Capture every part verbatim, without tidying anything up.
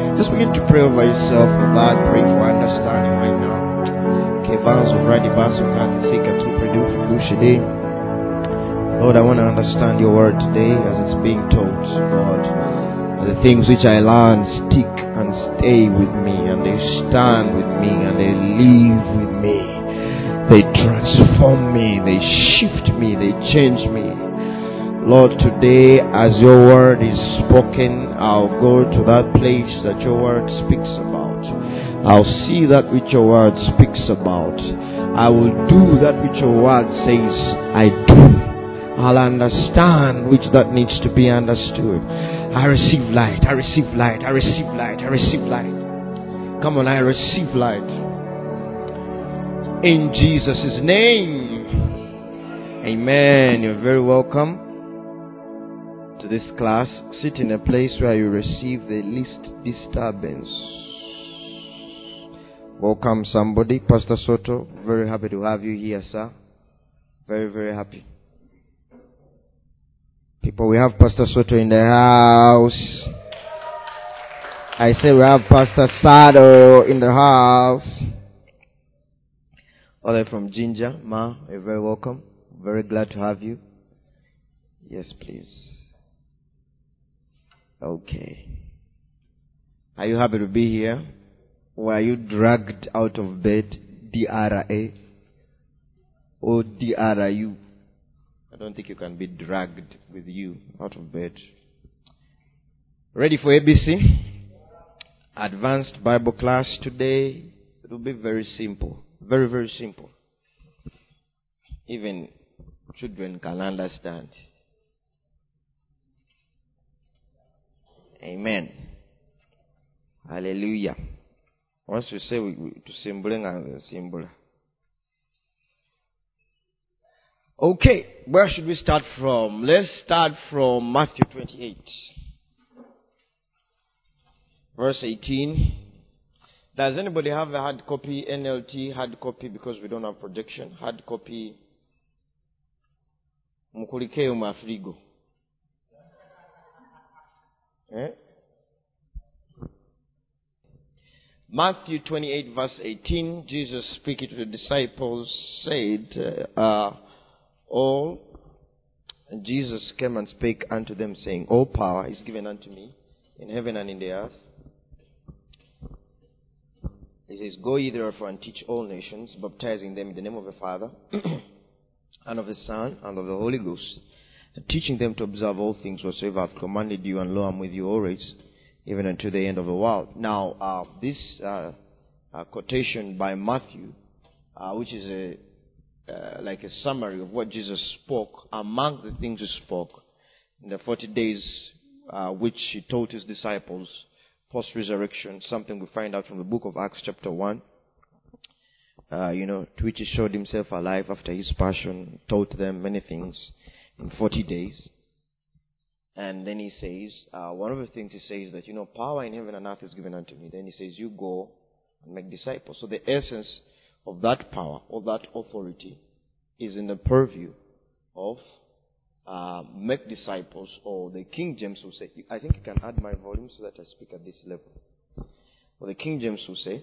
Just begin to pray over yourself for that. Pray for understanding right now. Lord, I want to understand your word today as it's being taught, Lord. The things which I learn stick and stay with me, and they stand with me, and they live with me. They transform me, they shift me, they change me. Lord, today as your word is spoken, I'll go to that place that your word speaks about. I'll see that which your word speaks about. I will do that which your word says I do. I'll understand which that needs to be understood. I receive light, I receive light, I receive light, I receive light. Come on, I receive light. In Jesus' name. Amen. You're very welcome to this class. Sit in a place where you receive the least disturbance. Welcome somebody. Pastor Soto, very happy to have you here, sir. Very, very happy. People, we have Pastor Soto in the house. I say we have Pastor Sado in the house. All the way from Ginger. Ma, you're very welcome. Very glad to have you. Yes, please. Okay. Are you happy to be here? Were you dragged out of bed? D R A? Or D R U? I don't think you can be dragged with you out of bed. Ready for A B C? Advanced Bible class today. It will be very simple. Very, very simple. Even children can understand. Amen. Hallelujah. Once we say we, we, to symbol and symbol. Okay, where should we start from? Let's start from Matthew twenty-eight. Verse eighteen. Does anybody have a hard copy, N L T, hard copy, because we don't have projection? Hard copy. Mukulikeo mafrigo. Eh? Matthew twenty-eight verse eighteen, Jesus speaking to the disciples said, uh, all, and Jesus came and spake unto them, saying, all power is given unto me in heaven and in the earth. He says, go ye therefore and teach all nations, baptizing them in the name of the Father, and of the Son, and of the Holy Ghost, and teaching them to observe all things whatsoever I have commanded you, and lo, I am with you always, even unto the end of the world. Now, uh, this uh, uh, quotation by Matthew, uh, which is a uh, like a summary of what Jesus spoke, among the things he spoke in the forty days uh, which he taught his disciples post-resurrection, something we find out from the book of Acts chapter one, uh, you know, to which he showed himself alive after his passion, taught them many things in forty days. And then he says, uh, one of the things he says that, you know, power in heaven and earth is given unto me. Then he says, you go and make disciples. So the essence of that power or that authority is in the purview of uh, make disciples, or the King James will say, I think you can add my volume so that I speak at this level. Or the King James will say,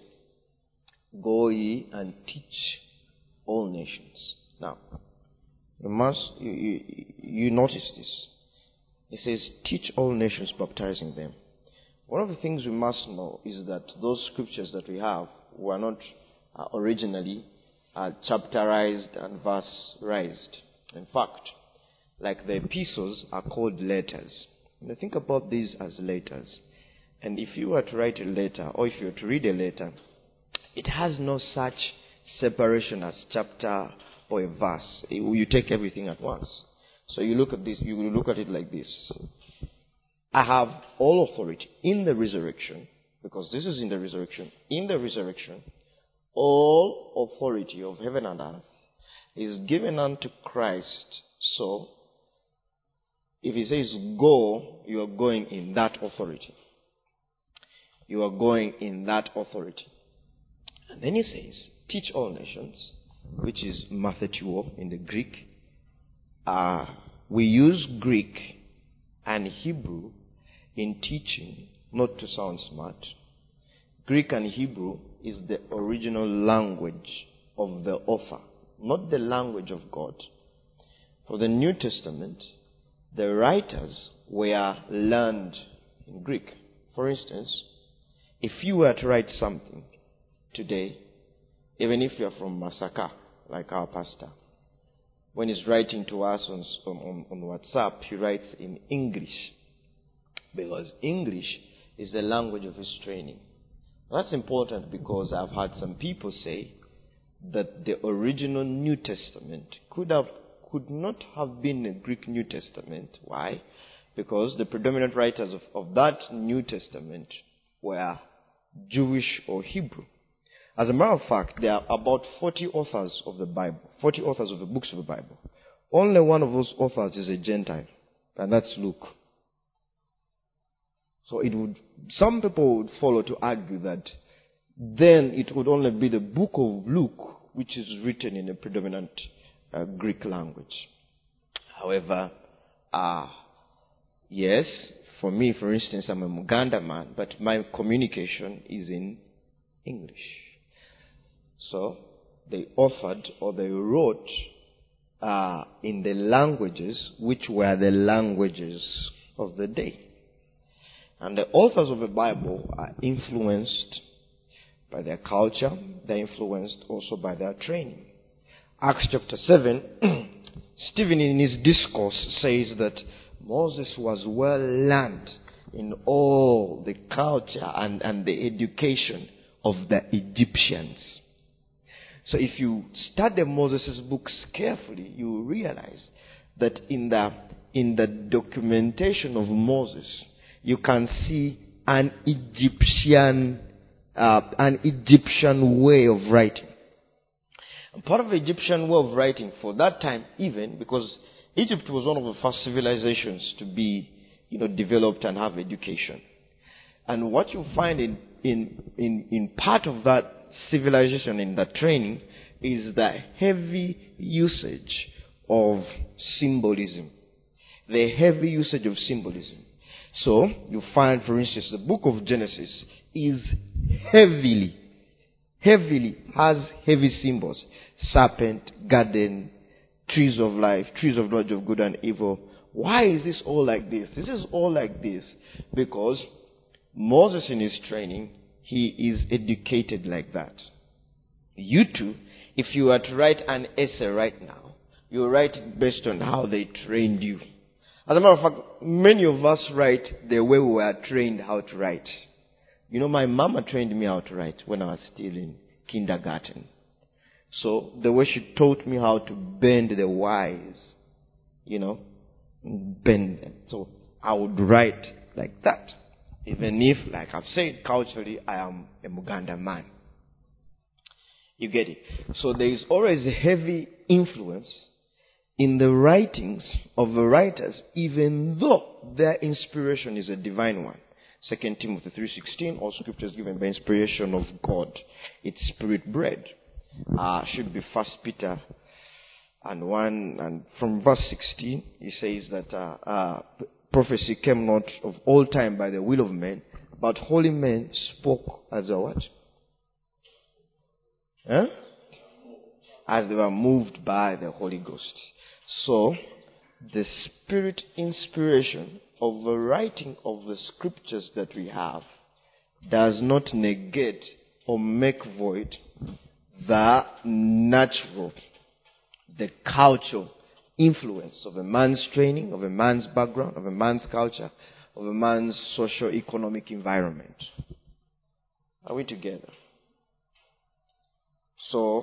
go ye and teach all nations. Now, you must, you, you, you notice this. It says, teach all nations, baptizing them. One of the things we must know is that those scriptures that we have were not uh, originally uh, chapterized and verse-rized. In fact, like the epistles are called letters. Now think about these as letters. And if you were to write a letter, or if you were to read a letter, it has no such separation as chapter or a verse. You take everything at once. So you look at this, you will look at it like this. I have all authority in the resurrection, because this is in the resurrection. In the resurrection, all authority of heaven and earth is given unto Christ. So, if he says go, you are going in that authority. You are going in that authority. And then he says, teach all nations, which is mathetuo in the Greek. Uh, we use Greek and Hebrew in teaching not to sound smart. Greek and Hebrew is the original language of the author, not the language of God. For the New Testament, the writers were learned in Greek. For instance, if you were to write something today, even if you're from Masaka, like our pastor, when he's writing to us on, on, on WhatsApp, he writes in English, because English is the language of his training. That's important because I've had some people say that the original New Testament could have could not have been a Greek New Testament. Why? Because the predominant writers of, of that New Testament were Jewish or Hebrew. As a matter of fact, there are about forty authors of the Bible, forty authors of the books of the Bible. Only one of those authors is a Gentile, and that's Luke. So it would, some people would follow to argue that then it would only be the book of Luke which is written in a predominant uh, Greek language. However, uh, yes, for me, for instance, I'm a Muganda man, but my communication is in English. So they authored or they wrote uh, in the languages which were the languages of the day. And the authors of the Bible are influenced by their culture. They're influenced also by their training. Acts chapter seven, Stephen in his discourse says that Moses was well learned in all the culture and, and the education of the Egyptians. So if you study Moses' books carefully, you will realize that in the, in the documentation of Moses, you can see an Egyptian, uh, an Egyptian way of writing. And part of the Egyptian way of writing for that time, even because Egypt was one of the first civilizations to be, you know, developed and have education. And what you find in, in, in, in part of that civilization, in that training, is the heavy usage of symbolism. The heavy usage of symbolism. So, you find, for instance, the book of Genesis is heavily, heavily, has heavy symbols. Serpent, garden, trees of life, trees of knowledge of good and evil. Why is this all like this? This is all like this because Moses in his training, he is educated like that. You too, if you were to write an essay right now, you write it based on how they trained you. As a matter of fact, many of us write the way we were trained how to write. You know, my mama trained me how to write when I was still in kindergarten. So, the way she taught me how to bend the Y's, you know, bend them. So, I would write like that. Even if, like I've said, culturally, I am a Muganda man. You get it? So, there is always a heavy influence in the writings of the writers, even though their inspiration is a divine one. Second Timothy three sixteen, all scripture is given by inspiration of God. It's spirit-bred. Uh, should be First Peter and one, and from verse sixteen, he says that uh, uh, prophecy came not of all time by the will of men, but holy men spoke as a what? Huh? As they were moved by the Holy Ghost. So, the spirit inspiration of the writing of the scriptures that we have does not negate or make void the natural, the cultural influence of a man's training, of a man's background, of a man's culture, of a man's socio-economic environment. Are we together? So,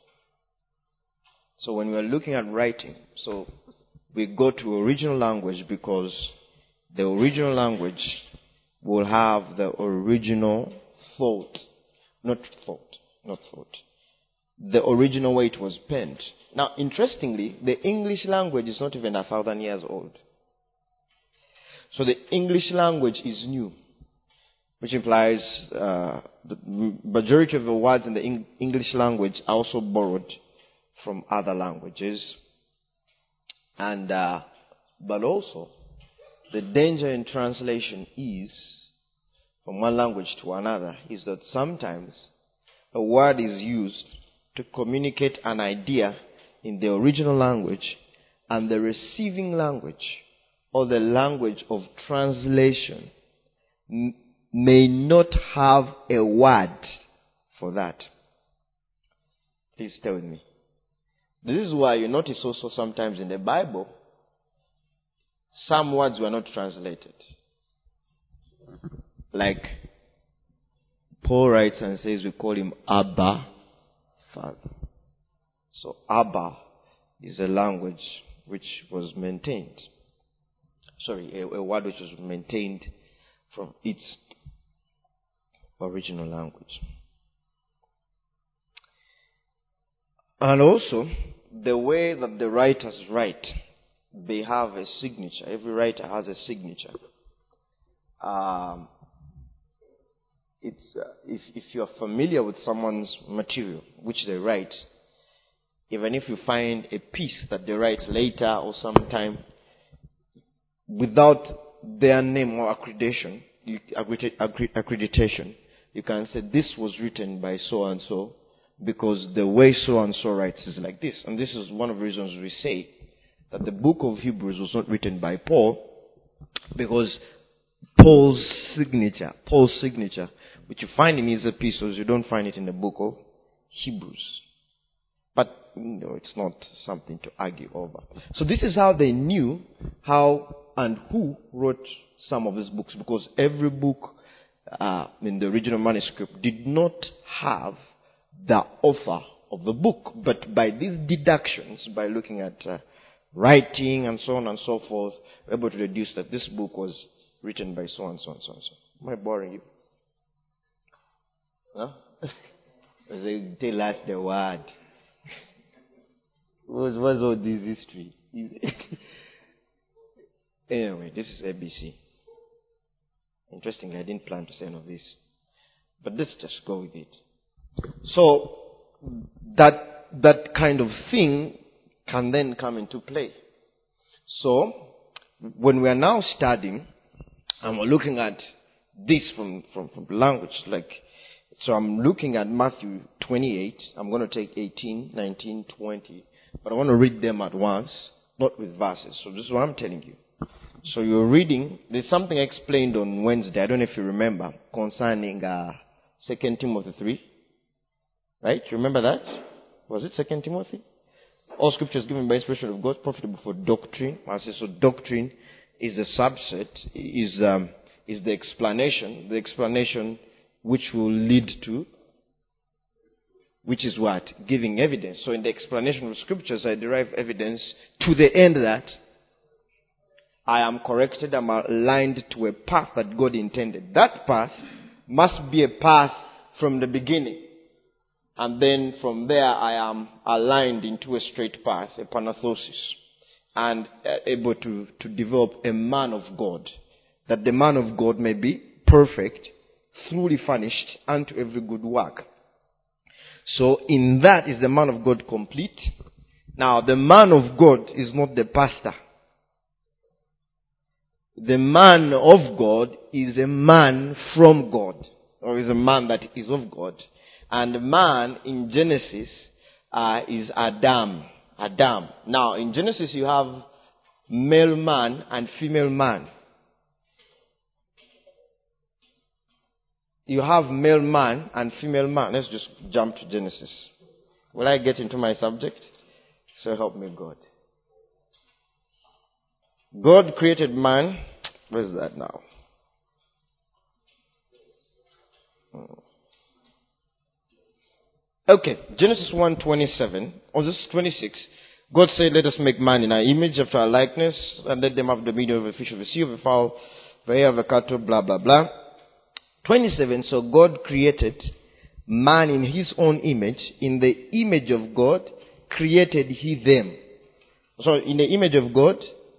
so when we are looking at writing, so we go to original language because the original language will have the original thought, not thought, not thought, the original way it was penned. Now, interestingly, the English language is not even a thousand years old. So the English language is new, which implies uh, the majority of the words in the Eng- English language are also borrowed from other languages. And, uh, but also, the danger in translation is from one language to another is that sometimes a word is used to communicate an idea in the original language, and the receiving language or the language of translation m- may not have a word for that. Please stay with me. This is why you notice also sometimes in the Bible, some words were not translated. Like Paul writes and says we call him Abba, Father. So Abba is a language which was maintained. Sorry, a, a word which was maintained from its original language. And also, the way that the writers write, they have a signature. Every writer has a signature. Um, it's uh, if if you are familiar with someone's material, which they write, even if you find a piece that they write later or sometime without their name or accreditation, you, accreditation, you can say this was written by so and so because the way so and so writes is like this. And this is one of the reasons we say that the book of Hebrews was not written by Paul, because Paul's signature, Paul's signature, which you find in his epistles, you don't find it in the book of Hebrews. But, you know, it's not something to argue over. So this is how they knew how and who wrote some of these books, because every book uh, in the original manuscript did not have the author of the book. But by these deductions, by looking at uh, writing and so on and so forth, we're able to deduce that this book was written by so and so and so and so. Am I boring you? Huh? They tell us the word. What's, what's all this history? Anyway, this is A B C. Interestingly, I didn't plan to say any of this. But let's just go with it. So, that, that kind of thing can then come into play. So, when we are now studying, and we're looking at this from, from, from language, like, so I'm looking at Matthew twenty-eight. I'm going to take eighteen, nineteen, twenty. But I want to read them at once, not with verses. So this is what I'm telling you. So you're reading, there's something explained on Wednesday, I don't know if you remember, concerning uh, Second Timothy three. Right? You remember that? Was it Second Timothy? All scripture is given by inspiration of God, profitable for doctrine. I say, so doctrine is a subset, is, um, is the explanation, the explanation which will lead to, which is what? Giving evidence. So in the explanation of scriptures, I derive evidence to the end that I am corrected, I'm aligned to a path that God intended. That path must be a path from the beginning. And then from there I am aligned into a straight path, a panathosis, and able to, to develop a man of God, that the man of God may be perfect, truly furnished unto every good work. So in that is the man of God complete. Now the man of God is not the pastor. The man of God is a man from God, or is a man that is of God. And man in Genesis uh, is Adam. Adam. Now in Genesis you have male man and female man. You have male man and female man. Let's just jump to Genesis. Will I get into my subject? So help me God. God created man. Where is that now? Okay, Genesis one twenty-seven, or this twenty-six. God said, let us make man in our image, after our likeness, and let them have dominion over the fish of the sea, of the fowl, of the air, of the cattle, blah, blah, blah. twenty-seven, so God created man in his own image. In the image of God created he them. So in the image of God,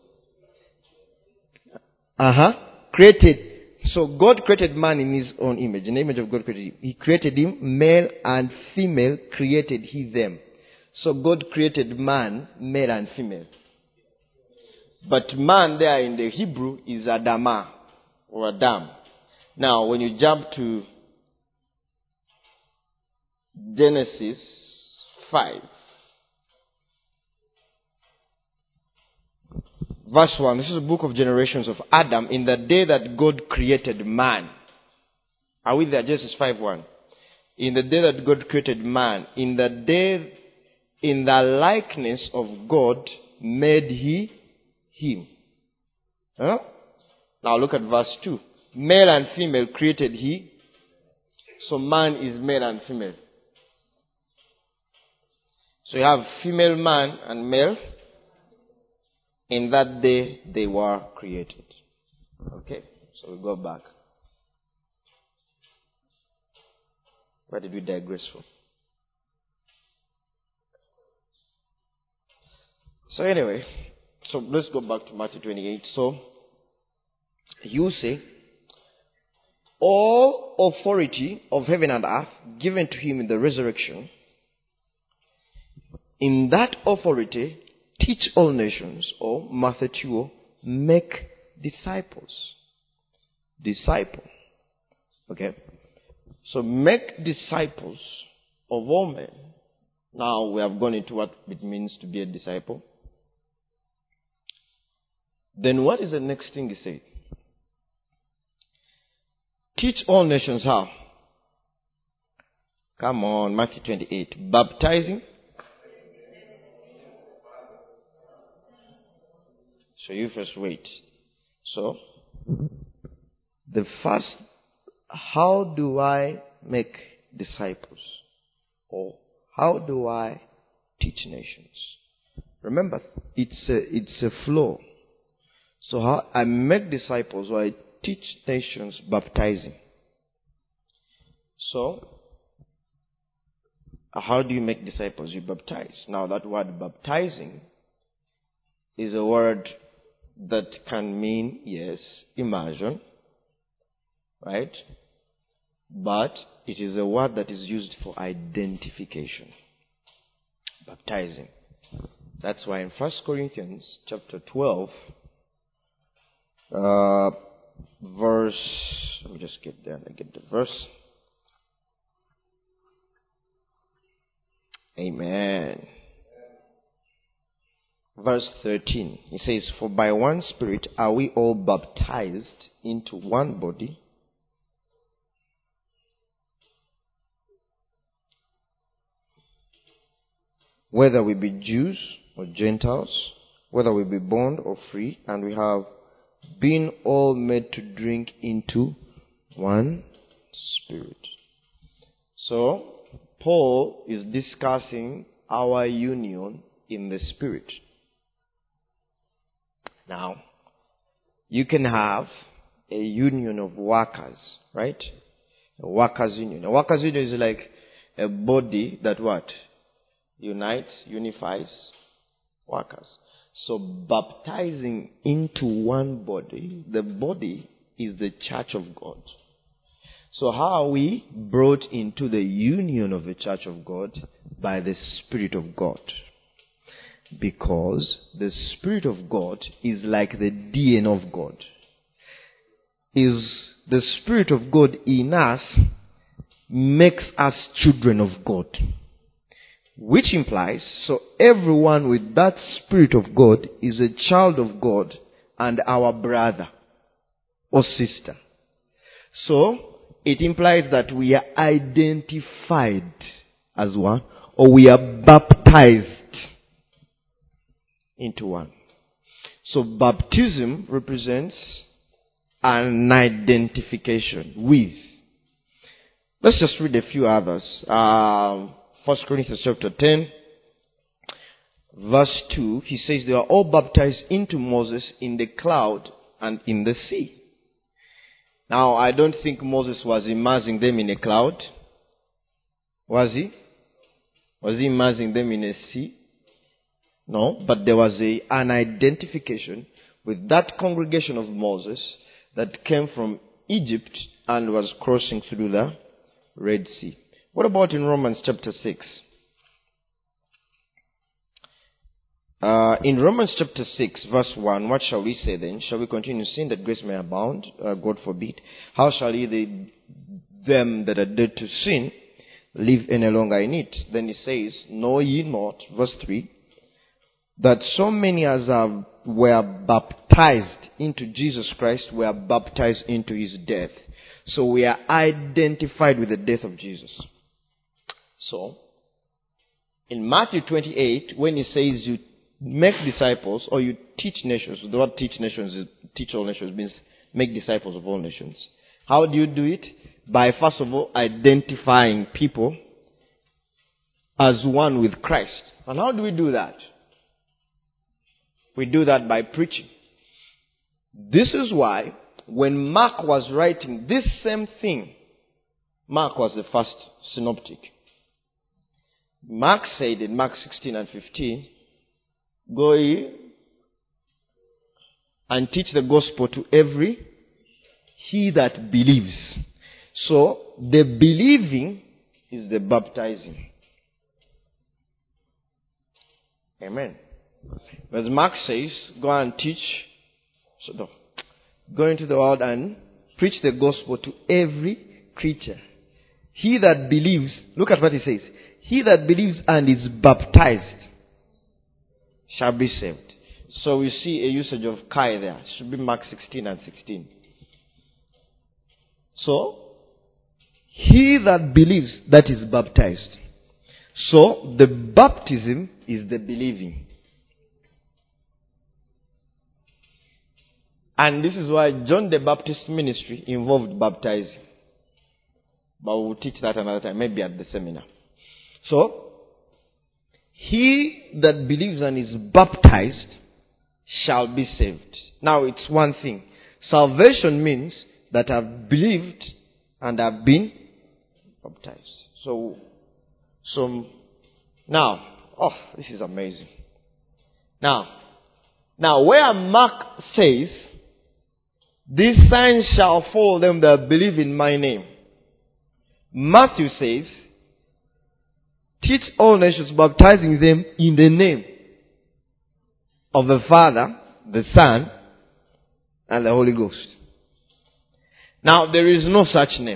uh-huh, created. So God created man in his own image. In the image of God created him. He created him, male and female created he them. So God created man, male and female. But man there in the Hebrew is Adamah, or Adam. Now, when you jump to Genesis five, verse one, this is the book of generations of Adam in the day that God created man. Are we there? Genesis five one. In the day that God created man, in the day, in the likeness of God, made he him. Huh? Now look at verse two. Male and female created he. So man is male and female. So you have female man and male. In that day they were created. Okay, so we go back. Where did we digress from? So anyway, so let's go back to Matthew twenty-eight. So you say, all authority of heaven and earth given to him in the resurrection. In that authority, teach all nations, or Matthew, make disciples. Disciple. Okay. So make disciples of all men. Now we have gone into what it means to be a disciple. Then what is the next thing he said? Teach all nations how? Come on, Matthew twenty-eight. Baptizing. So you first wait. So, the first, how do I make disciples? Or how do I teach nations? Remember, it's a, it's a flow. So how I make disciples or I teach nations baptizing. So, how do you make disciples? You baptize. Now that word baptizing is a word that can mean, yes, immersion, right? But it is a word that is used for identification. Baptizing. That's why in First Corinthians chapter twelve, uh, verse, let me just get there and get the verse. Amen. Verse thirteen, he says, for by one Spirit are we all baptized into one body, whether we be Jews or Gentiles, whether we be bond or free, and we have been all made to drink into one Spirit. So, Paul is discussing our union in the Spirit. Now, you can have a union of workers, right? A workers union. A workers union is like a body that what? Unites, unifies workers. So baptizing into one body, the body is the church of God. So how are we brought into the union of the church of God? By the Spirit of God. Because the Spirit of God is like the D N A of God. Is the Spirit of God in us makes us children of God. Which implies, so everyone with that Spirit of God is a child of God and our brother or sister. So, it implies that we are identified as one, or we are baptized into one. So baptism represents an identification with. Let's just read a few others. Um, First Corinthians chapter ten, verse two, he says they are all baptized into Moses in the cloud and in the sea. Now, I don't think Moses was immersing them in a cloud. Was he? Was he immersing them in a sea? No, but there was a, an identification with that congregation of Moses that came from Egypt and was crossing through the Red Sea. What about in Romans chapter six? Uh, in Romans chapter six, verse one, what shall we say then? Shall we continue sin that grace may abound? Uh, God forbid. How shall ye, the, them that are dead to sin, live any longer in it? Then he says, know ye not, verse three, that so many as are, were baptized into Jesus Christ were baptized into his death. So we are identified with the death of Jesus. So, in Matthew twenty-eight, when he says you make disciples or you teach nations, the word teach nations, is, teach all nations means make disciples of all nations. How do you do it? By first of all identifying people as one with Christ. And how do we do that? We do that by preaching. This is why when Mark was writing this same thing, Mark was the first synoptic. Mark said in Mark sixteen and fifteen, go ye and teach the gospel to every he that believes. So, the believing is the baptizing. Amen. As Mark says, go and teach, so no, go into the world and preach the gospel to every creature. He that believes, look at what he says, he that believes and is baptized shall be saved. So we see a usage of kai there. It should be Mark sixteen and sixteen. So, he that believes, that is baptized. So, the baptism is the believing. And this is why John the Baptist ministry involved baptizing. But we'll teach that another time, maybe at the seminar. So, he that believes and is baptized shall be saved. Now, it's one thing. Salvation means that I've believed and I've been baptized. So, so, now, oh, this is amazing. Now, now where Mark says, these signs shall follow them that believe in my name, Matthew says, teach all nations, baptizing them in the name of the Father, the Son, and the Holy Ghost. Now, there is no such name.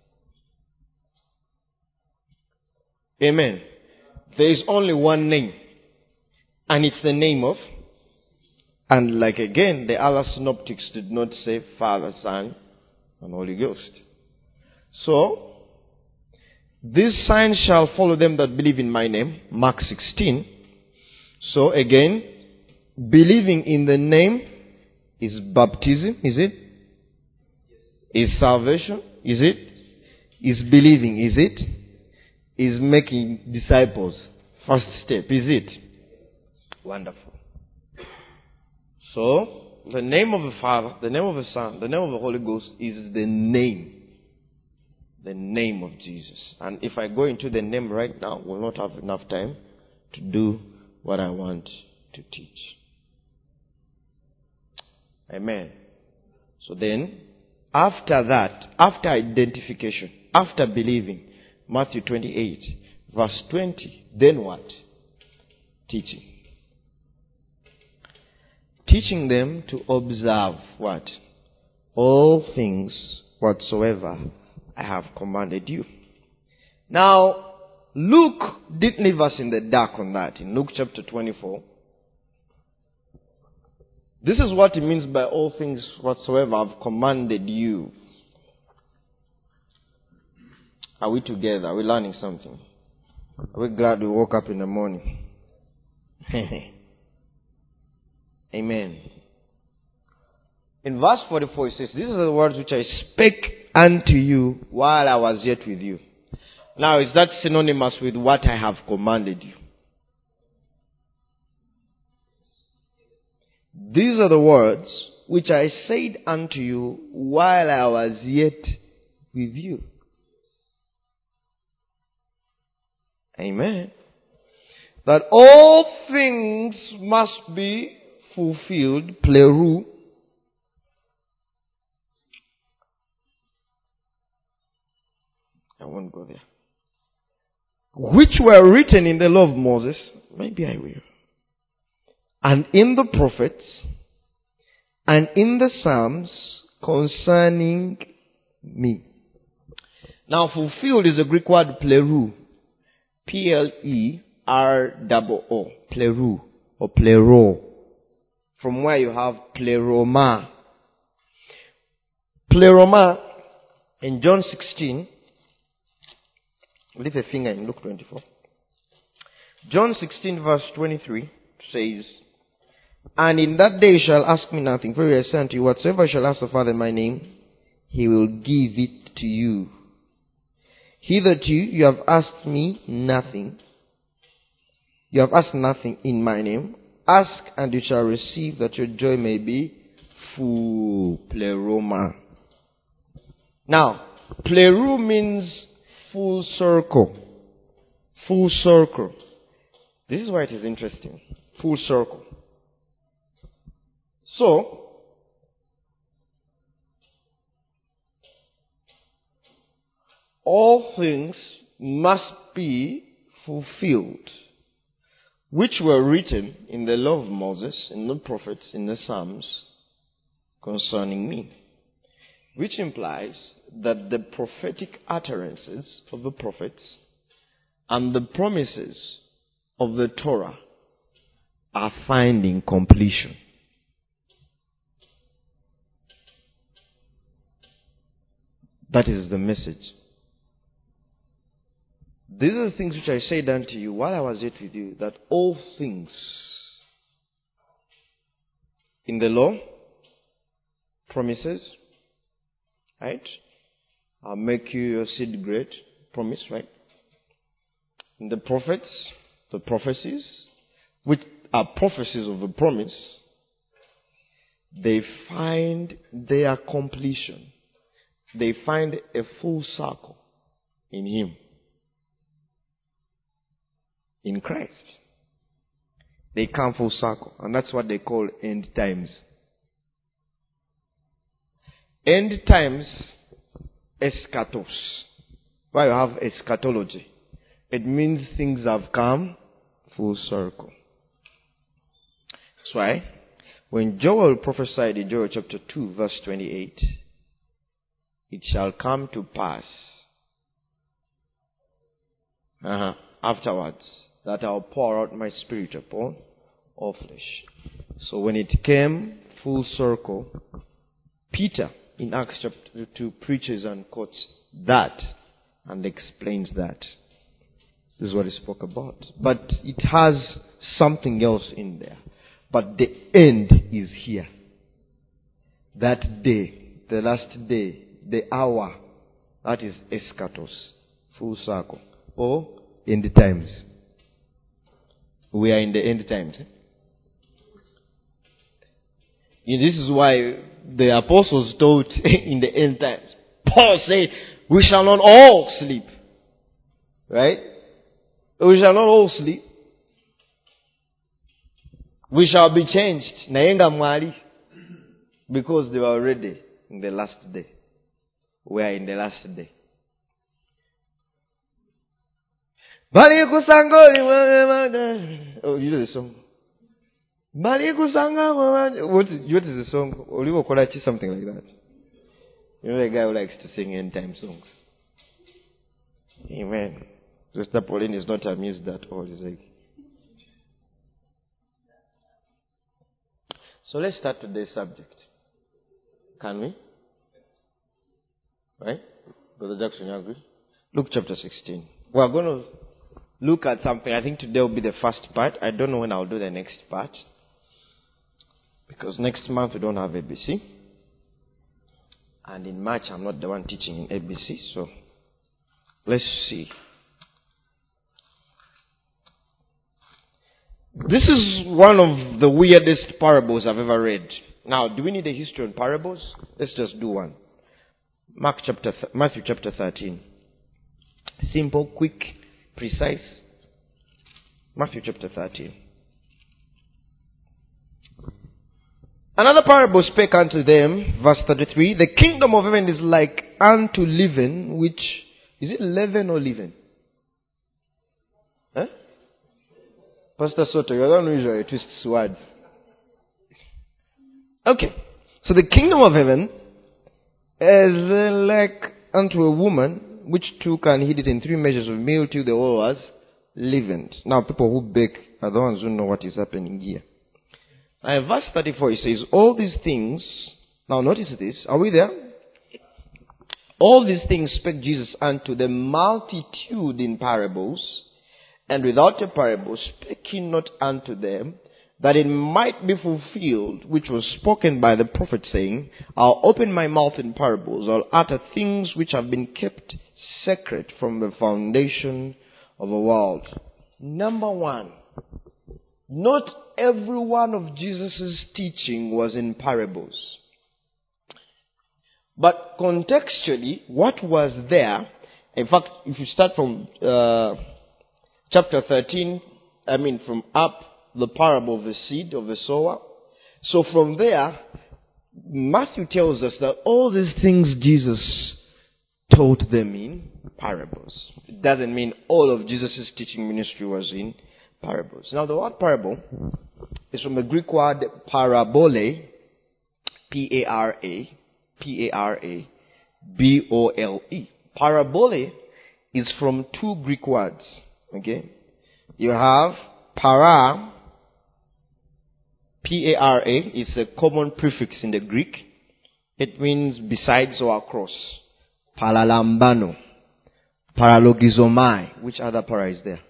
Amen. There is only one name. And it's the name of, and like again, the other synoptics did not say Father, Son, and Holy Ghost. So, these signs shall follow them that believe in my name. Mark sixteen. So again, believing in the name is baptism, is it? Is salvation, is it? Is believing, is it? Is making disciples. First step, is it? Wonderful. So, the name of the Father, the name of the Son, the name of the Holy Ghost is the name. The name of Jesus. And if I go into the name right now, we'll not have enough time to do what I want to teach. Amen. So then, after that, after identification, after believing, Matthew twenty-eight, verse twenty, then what? Teaching. Teaching them to observe what? All things whatsoever I have commanded you. Now, Luke didn't leave us in the dark on that. In Luke chapter twenty-four, this is what it means by all things whatsoever I've commanded you. Are we together? Are we learning something? Are we glad we woke up in the morning? Amen. In verse forty-four it says, these are the words which I spake unto you while I was yet with you. Now, is that synonymous with what I have commanded you? These are the words which I said unto you while I was yet with you. Amen. That all things must be fulfilled, pleru, I won't go there, which were written in the law of Moses. Maybe I will. and in the prophets, and in the Psalms concerning me. Now, fulfilled is the Greek word pleroo. P L E R O O. Pleroo or plero. From where you have pleroma. Pleroma in John sixteen. Leave a finger in Luke twenty-four. John sixteen verse twenty-three says, and in that day shall ask me nothing. For I say unto you, whatsoever I shall ask the Father in my name, he will give it to you. Hitherto you have asked me nothing. You have asked nothing in my name. Ask and you shall receive, that your joy may be full. Pleroma. Now, pleroo means full circle. Full circle. This is why it is interesting. Full circle. So, all things must be fulfilled, which were written in the law of Moses, in the prophets, in the Psalms, concerning me. Which implies that the prophetic utterances of the prophets and the promises of the Torah are finding completion. That is the message. These are the things which I said unto you while I was yet with you, that all things in the law, promises, right? I'll make you your seed great, promise, right? In the prophets, the prophecies, which are prophecies of the promise, they find their completion. They find a full circle in Him. In Christ. They come full circle. And that's what they call end times. End times, eschatos. Why you have eschatology? It means things have come full circle. That's why when Joel prophesied in Joel chapter two verse twenty-eight, it shall come to pass uh-huh, afterwards that I'll pour out my spirit upon all flesh. So when it came full circle, Peter in Acts chapter two preaches and quotes that and explains that. This is what he spoke about. But it has something else in there. But the end is here. That day, the last day, the hour, that is eschatos, full circle, or end times. We are in the end times. And this is why the apostles taught in the end times. Paul said, we shall not all sleep. Right? We shall not all sleep. We shall be changed. Nayenga mwali. Because they were already in the last day. We are in the last day. Oh, you know the song. What, what is the song? Olivo Kolachi, something like that. You know the guy who likes to sing end time songs. Amen. Sister Pauline is not amused at all. He's like, so let's start today's subject. Can we? Right? Brother Jackson, you agree? Luke chapter sixteen. We're going to look at something. I think today will be the first part. I don't know when I'll do the next part. Because next month we don't have A B C. And in March I'm not the one teaching in A B C. So let's see. This is one of the weirdest parables I've ever read. Now, do we need a history on parables? Let's just do one. Mark chapter, th- Matthew chapter thirteen. Simple, quick, precise. Matthew chapter thirteen. Another parable spake unto them, verse thirty-three, the kingdom of heaven is like unto leaven, which, is it leaven or leaven? Huh? Pastor Soto, you're the one who usually twists words. Okay. So the kingdom of heaven is uh, like unto a woman which took and hid it in three measures of meal till the whole was leavened. Now people who bake are the ones who know what is happening here. Now in verse thirty-four it says, all these things, now notice this, are we there? All these things spake Jesus unto the multitude in parables, and without a parable spake he not unto them, that it might be fulfilled, which was spoken by the prophet, saying, I'll open my mouth in parables, I'll utter things which have been kept secret from the foundation of the world. Number one, not every one of Jesus' teaching was in parables. But contextually, what was there, in fact, if you start from uh, chapter thirteen, I mean from up, the parable of the seed of the sower. So from there, Matthew tells us that all these things Jesus taught them in parables. It doesn't mean all of Jesus' teaching ministry was in parables. Now the word parable is from the Greek word parabole, P A R A, P A R A, B O L E. Parabole is from two Greek words. Okay? You have para, P A R A, is a common prefix in the Greek. It means besides or across. Paralambano, paralogizomai. Which other para is there?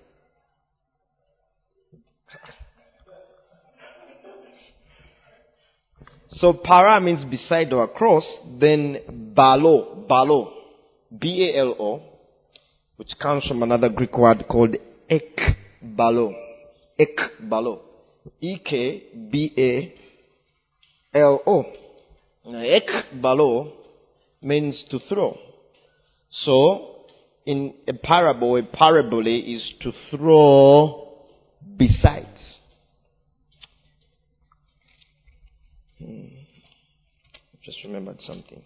So para means beside or across. Then balo, balo, B A L O, which comes from another Greek word called ekbalo, ekbalo, E K B A L O. Ekbalo means to throw. So in a parable, a parabole is to throw besides. Hmm. Just remembered something.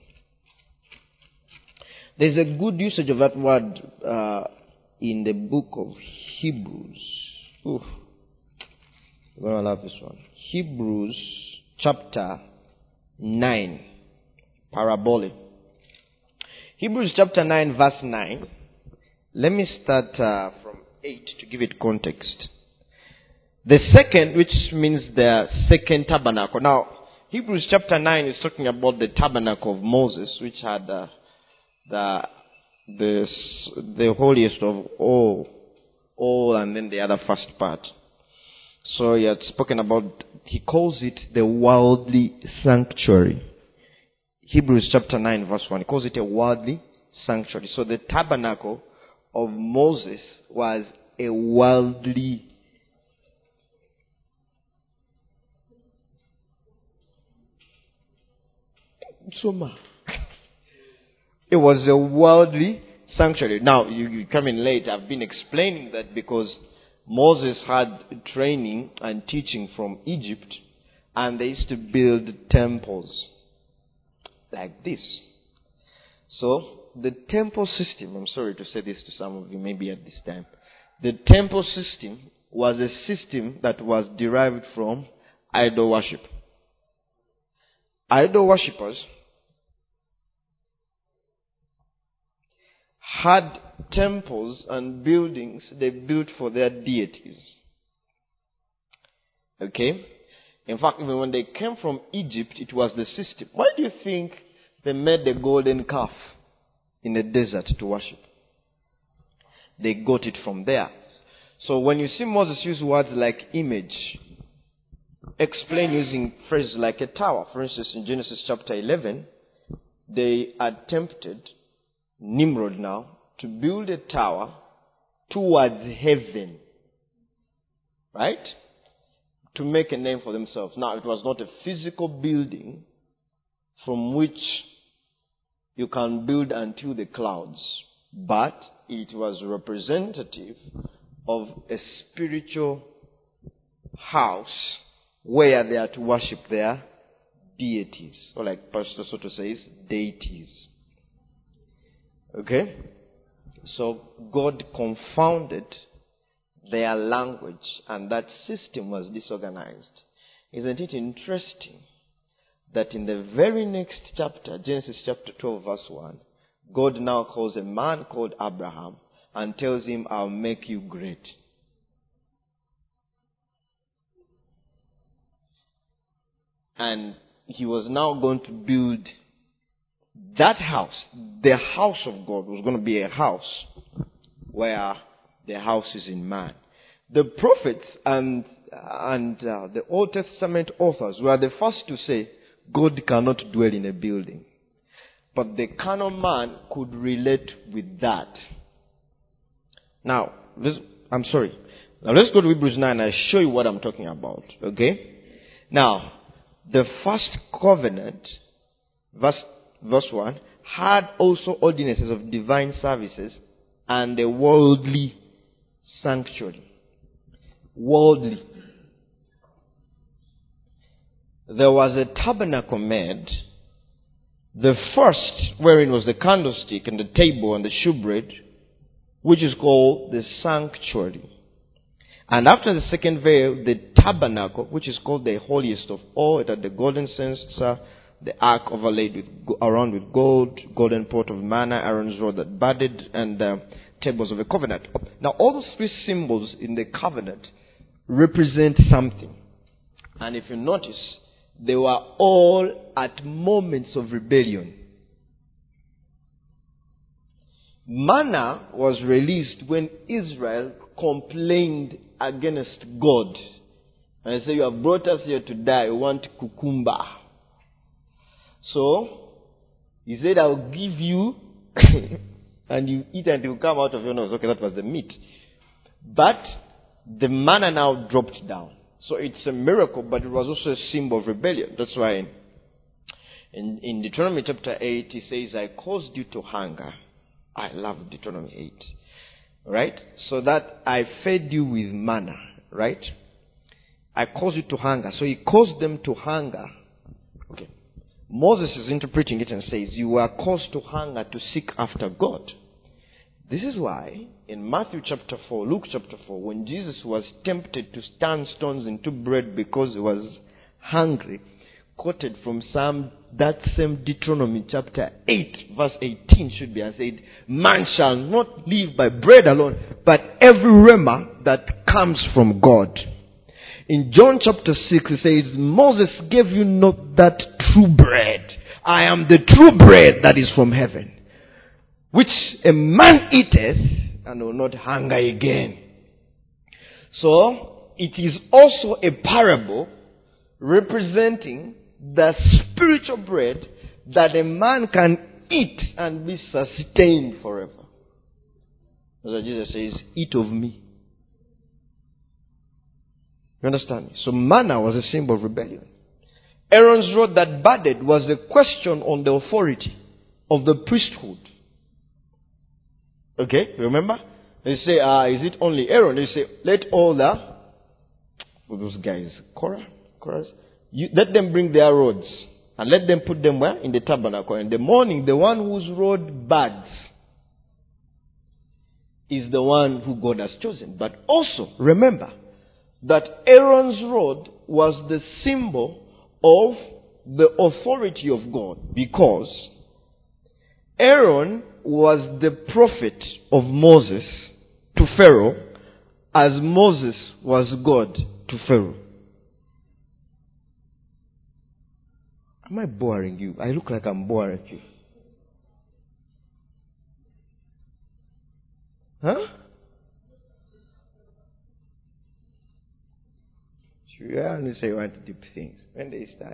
There's a good usage of that word uh, in the book of Hebrews. Oof. You're going to love this one. Hebrews chapter nine. Parabole. Hebrews chapter nine verse nine. Let me start uh, from eight to give it context. The second, which means the second tabernacle. Now, Hebrews chapter nine is talking about the tabernacle of Moses, which had uh, the the the holiest of all, all, and then the other first part. So he had spoken about. He calls it the worldly sanctuary. Hebrews chapter nine verse one. He calls it a worldly sanctuary. So the tabernacle of Moses was a worldly. Soma. It was a worldly sanctuary. Now, you, you come in late. I've been explaining that because Moses had training and teaching from Egypt, and they used to build temples like this. So, the temple system, I'm sorry to say this to some of you, maybe at this time. The temple system was a system that was derived from idol worship. Idol worshippers had temples and buildings they built for their deities. Okay? In fact, even when they came from Egypt, it was the system. Why do you think they made the golden calf in the desert to worship? They got it from there. So when you see Moses use words like image, explain using phrases like a tower. For instance, in Genesis chapter eleven, they attempted, Nimrod now, to build a tower towards heaven. Right? To make a name for themselves. Now, it was not a physical building from which you can build until the clouds, but it was representative of a spiritual house where they are to worship their deities, or like Pastor Soto says, deities. Okay? So God confounded their language, and that system was disorganized. Isn't it interesting that in the very next chapter, Genesis chapter twelve, verse one, God now calls a man called Abraham and tells him, I'll make you great. And he was now going to build that house. The house of God was going to be a house where the house is in man. The prophets and, and uh, the Old Testament authors were the first to say, God cannot dwell in a building. But the carnal man could relate with that. Now, this, I'm sorry. Now let's go to Hebrews nine and I'll show you what I'm talking about. Okay? Now, the first covenant, verse, verse one, had also ordinances of divine services and a worldly sanctuary. Worldly. There was a tabernacle made, the first wherein was the candlestick and the table and the shewbread, which is called the sanctuary. And after the second veil, the tabernacle, which is called the holiest of all, it had the golden censer, the ark overlaid with, around with gold, golden pot of manna, Aaron's rod that budded, and the tables of the covenant. Now, all those three symbols in the covenant represent something. And if you notice, they were all at moments of rebellion. Manna was released when Israel complained against God. And they say, you have brought us here to die. We want cucumber. So, he said, I'll give you, and you eat and it will come out of your nose. Okay, that was the meat. But the manna now dropped down. So it's a miracle, but it was also a symbol of rebellion. That's why in, in, in Deuteronomy chapter eight, he says, I caused you to hunger. I love Deuteronomy eight. Right? So that I fed you with manna. Right? I caused you to hunger. So he caused them to hunger. Okay. Moses is interpreting it and says, you were caused to hunger to seek after God. This is why in Matthew chapter four, Luke chapter four, when Jesus was tempted to turn stones into bread because he was hungry, quoted from Psalm, that same Deuteronomy chapter eight, verse eighteen should be, and said, man shall not live by bread alone, but every rhema that comes from God. In John chapter six, it says, Moses gave you not that true bread. I am the true bread that is from heaven, which a man eateth and will not hunger again. So, it is also a parable representing the spiritual bread that a man can eat and be sustained forever. That's what Jesus says, eat of me. You understand me? So manna was a symbol of rebellion. Aaron's rod that budded was a question on the authority of the priesthood. Okay, remember? They say, uh, is it only Aaron? They say, let all the, well, those guys, Korah, Korah, you, let them bring their rods and let them put them where? In the tabernacle. In the morning, the one whose rod buds is the one who God has chosen. But also, remember that Aaron's rod was the symbol of the authority of God, because Aaron was the prophet of Moses to Pharaoh, as Moses was God to Pharaoh. Am I boring you? I look like I'm boring you. Huh? You only say you want deep things. When they start.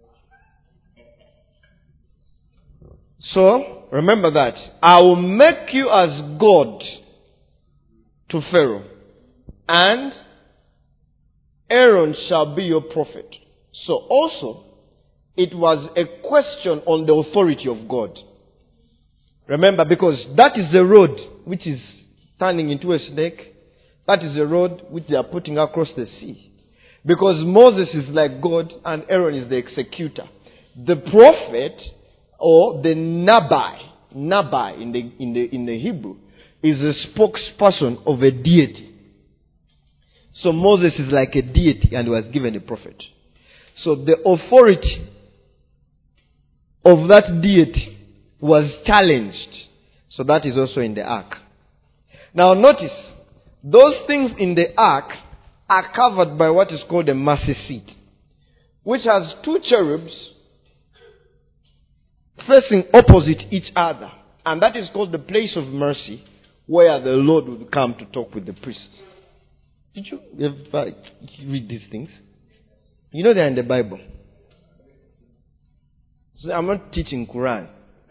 So, remember that. I will make you as God to Pharaoh, and Aaron shall be your prophet. So also, it was a question on the authority of God. Remember, because that is the road which is turning into a snake. That is the road which they are putting across the sea. Because Moses is like God and Aaron is the executor. The prophet, or the Nabai, Nabai in the, in the, in the Hebrew, is a spokesperson of a deity. So Moses is like a deity and was given a prophet. So the authority of that deity was challenged. So that is also in the ark. Now notice, those things in the ark are covered by what is called a mercy seat, which has two cherubs facing opposite each other. And that is called the place of mercy, where the Lord would come to talk with the priest. Did you ever read these things? You know they are in the Bible. So I'm not teaching Quran.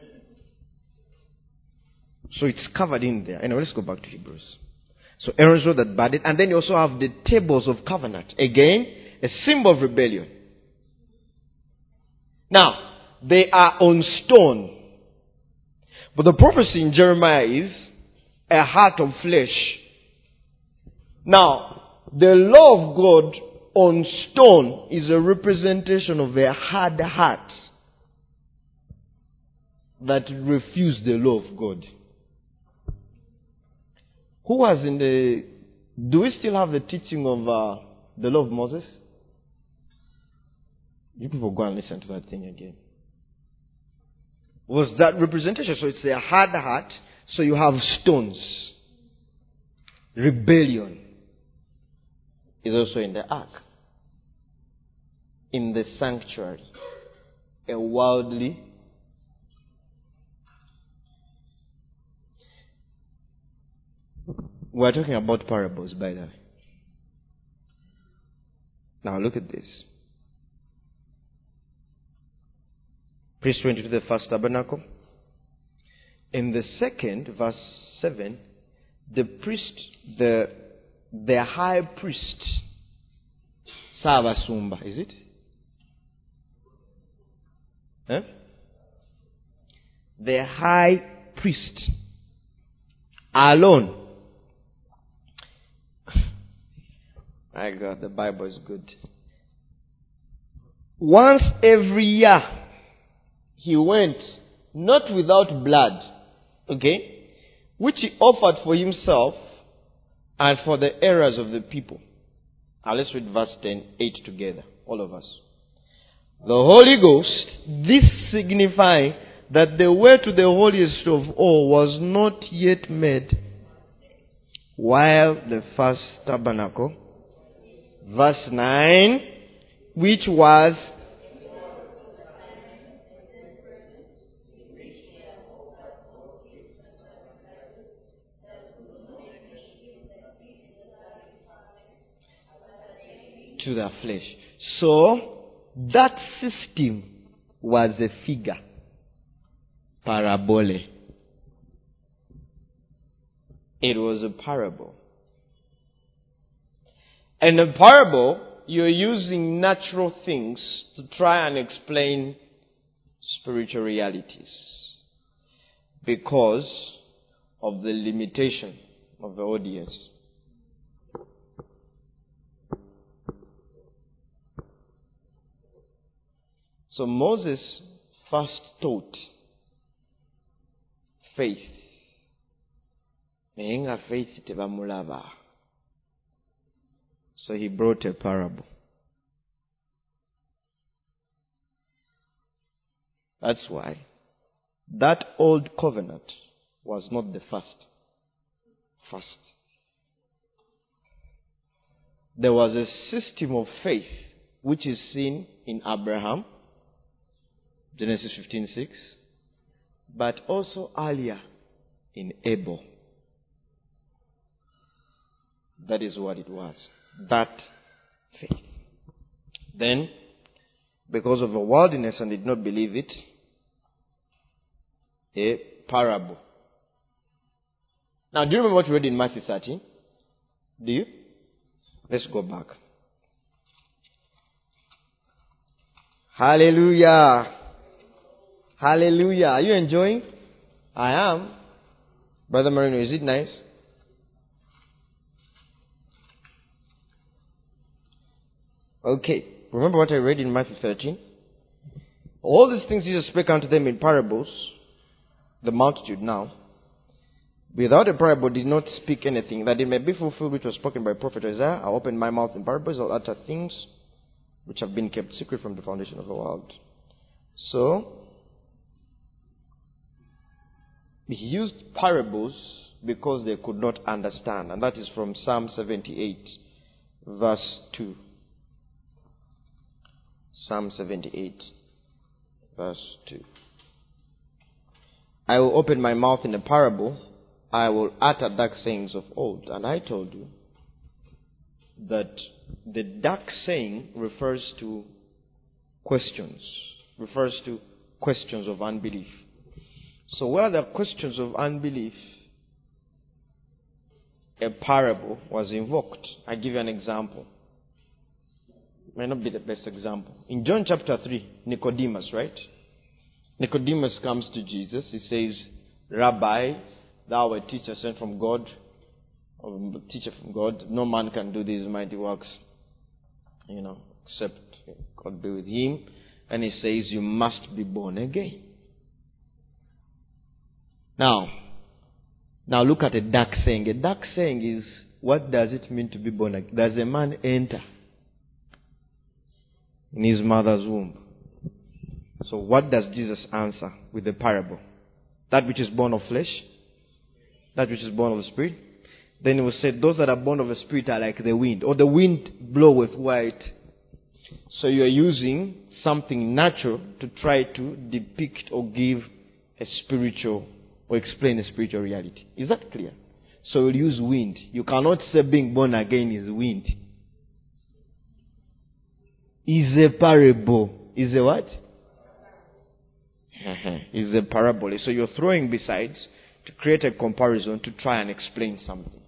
So it's covered in there. Anyway, let's go back to Hebrews. So Aaron's rod that budded, and then you also have the tables of covenant. Again, a symbol of rebellion. Now, they are on stone. But the prophecy in Jeremiah is a heart of flesh. Now, the law of God on stone is a representation of a hard heart that refused the law of God. Who was in the... Do we still have the teaching of uh, the law of Moses? You people go and listen to that thing again. Was that representation? So it's a hard heart. So you have stones. Rebellion is also in the ark. In the sanctuary. A worldly. We're talking about parables, by the way. Now look at this. Priest went into the first tabernacle. In the second, verse seven, the priest, the the high priest, Savasumba, is it? Huh? The high priest alone. My God, the Bible is good. Once every year, he went, not without blood, okay, which he offered for himself and for the errors of the people. Now let's read verse ten, eight together, all of us. The Holy Ghost, this signifying that the way to the holiest of all was not yet made, while the first tabernacle, verse nine, which was to the flesh. So, that system was a figure. Parabole. It was a parable. In a parable, you're using natural things to try and explain spiritual realities because of the limitation of the audience. So Moses first taught faith. Menga faith tebamulaba. So he brought a parable. That's why that old covenant was not the first. First. There was a system of faith which is seen in Abraham, Genesis fifteen six, but also earlier in Abel. That is what it was. That faith. Then, because of the worldliness and did not believe it, a parable. Now, do you remember what we read in Matthew thirteen? Do you? Let's go back. Hallelujah. Hallelujah. Are you enjoying? I am. Brother Marino, is it nice? Okay. Remember what I read in Matthew thirteen? All these things Jesus spake unto them in parables, the multitude now, without a parable did not speak anything, that it may be fulfilled which was spoken by prophet Isaiah. I opened my mouth in parables, I'll utter things which have been kept secret from the foundation of the world. So, he used parables because they could not understand. And that is from Psalm seventy-eight, verse two. Psalm seventy-eight, verse two. I will open my mouth in a parable. I will utter dark sayings of old. And I told you that the dark saying refers to questions, refers to questions of unbelief. So where there are questions of unbelief, a parable was invoked. I give you an example. May not be the best example. In John chapter three, Nicodemus, right? Nicodemus comes to Jesus. He says, Rabbi, thou a teacher sent from God, or a teacher from God. No man can do these mighty works, you know, except God be with him. And he says, you must be born again. Now, now look at a dark saying. A dark saying is, what does it mean to be born again? Does a man enter in his mother's womb? So what does Jesus answer with the parable? That which is born of flesh, that which is born of the spirit. Then he will say, those that are born of the spirit are like the wind, or the wind bloweth where it. So you are using something natural to try to depict or give a spiritual or explain a spiritual reality. Is that clear? So we'll use wind. You cannot say being born again is wind. Is a parable. Is a what? Is a parable. So you're throwing besides to create a comparison to try and explain something.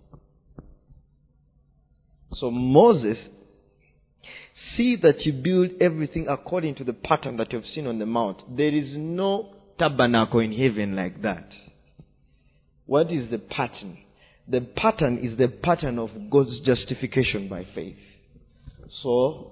So Moses, see that you build everything according to the pattern that you've seen on the mount. There is no tabernacle in heaven like that. What is the pattern? The pattern is the pattern of God's justification by faith. So,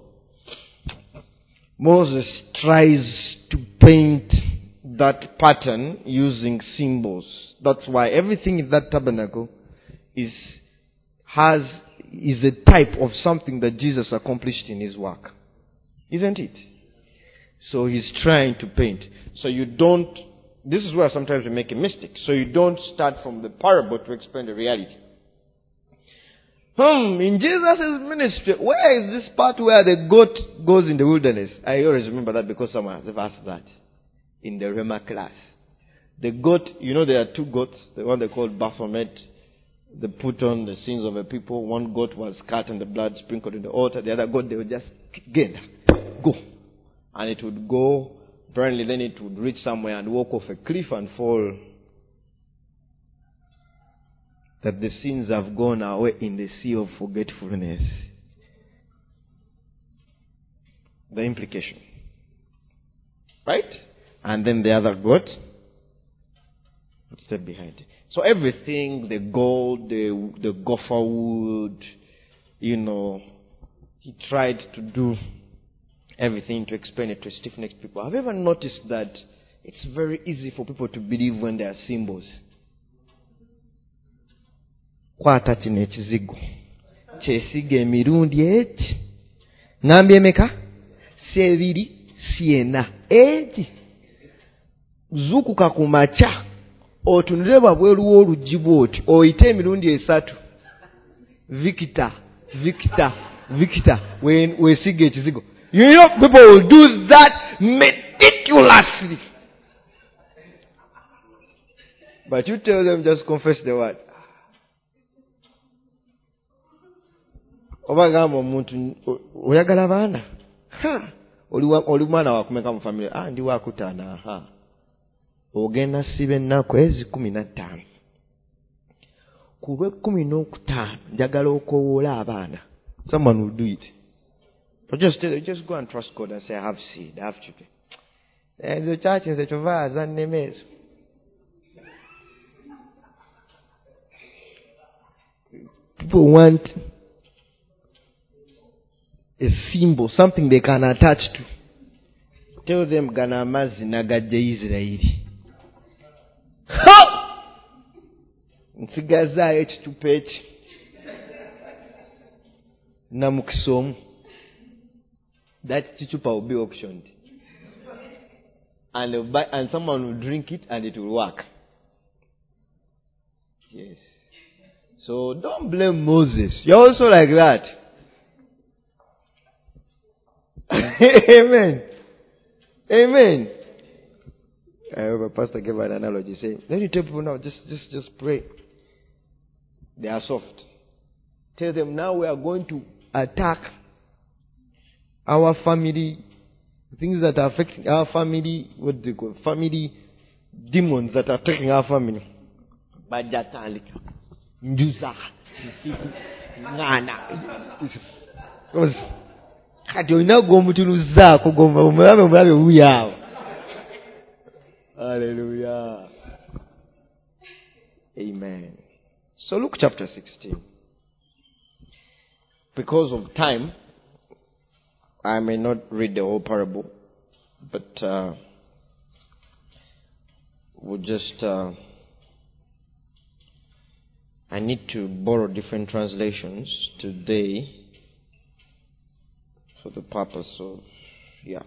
Moses tries to paint that pattern using symbols. That's why everything in that tabernacle is has is a type of something that Jesus accomplished in his work. Isn't it? So he's trying to paint. So you don't, this is where sometimes we make a mistake. So you don't start from the parable to explain the reality. Hmm, in Jesus' ministry, where is this part where the goat goes in the wilderness? I always remember that because someone has asked that in the Rema class. The goat, you know there are two goats, the one they call Baphomet. They put on the sins of the people. One goat was cut and the blood sprinkled in the altar. The other goat, they would just get go. And it would go, apparently then it would reach somewhere and walk off a cliff and fall. That the sins have gone away in the sea of forgetfulness. The implication. Right? And then the other goat would step behind it. So everything, the gold, the, the gopher wood, you know, he tried to do everything to explain it to stiff-necked people. Have you ever noticed that it's very easy for people to believe when there are symbols? Kwata kino ekizigo kyesiga emirundi egi ngambye emeka si ebiri si ena egi zukuka ku makya otunule wabweru w'oluggi bw'oti oyite emirundi esatu Victor Victor Victor weesiga ekizigo. You know people will do that meticulously, but you tell them just confess the word. Obagamba omuntu oyagala baana ha oli mwana wakumeka mu family ah ndi wakutaana ha ogenda sibe ennaku ezi kumi na ttaano ku lw'ekkumi n'okutaano njagala okowoola abaana. Someone will do it. But just tell them, just go and trust God and say, I have seed, I have children. And the church is a chovaz and names. People want a symbol, something they can attach to. Tell them, Gana mazi nagajja Israeli. nsigaza ekitupa eki namukisomu. That chupa will be auctioned. And, they'll buy, and someone will drink it and it will work. Yes. So don't blame Moses. You're also like that. Amen. Amen. I remember Pastor gave an analogy saying, let you tell people now, just, just, just pray. They are soft. Tell them now we are going to attack our family, things that are affecting our family, what do you call it? Family demons that are attacking our family. Bajatali. Nduza. Ngana. Because kati olina gw'omutuluzaako gw'omulabe omulabe wuyawo. Hallelujah. Amen. So Luke chapter sixteen. Because of time, I may not read the whole parable, but uh, we'll just, uh, I need to borrow different translations today for the purpose of, yeah.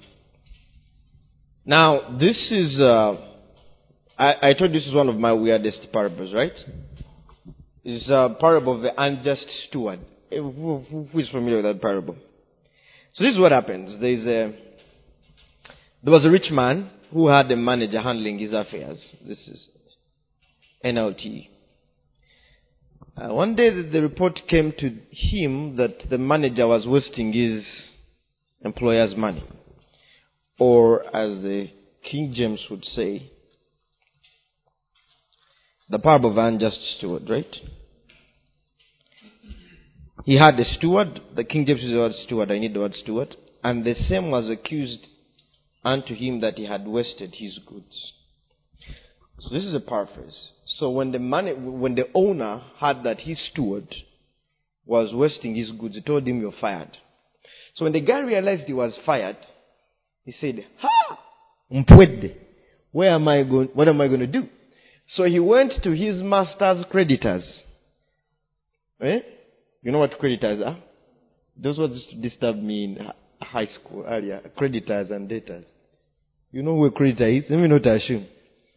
Now, this is, uh, I, I told you this is one of my weirdest parables, right? It's a parable of the unjust steward. Who, who, who is familiar with that parable? So this is what happens. There is a, there was a rich man who had a manager handling his affairs. This is N L T. Uh, one day the, the report came to him that the manager was wasting his employer's money. Or as the King James would say, the parable of the unjust steward, right? He had a steward. The King James uses the word steward. I need the word steward. And the same was accused unto him that he had wasted his goods. So this is a paraphrase. So when the money, when the owner heard that his steward was wasting his goods, he told him, "You're fired." So when the guy realized he was fired, he said, "Ha! Mpwede. Where am I going? What am I going to do?" So he went to his master's creditors. Eh? You know what creditors are? Those what used to disturb me in high school earlier. Creditors and debtors. You know who a creditor is? Let me not assume.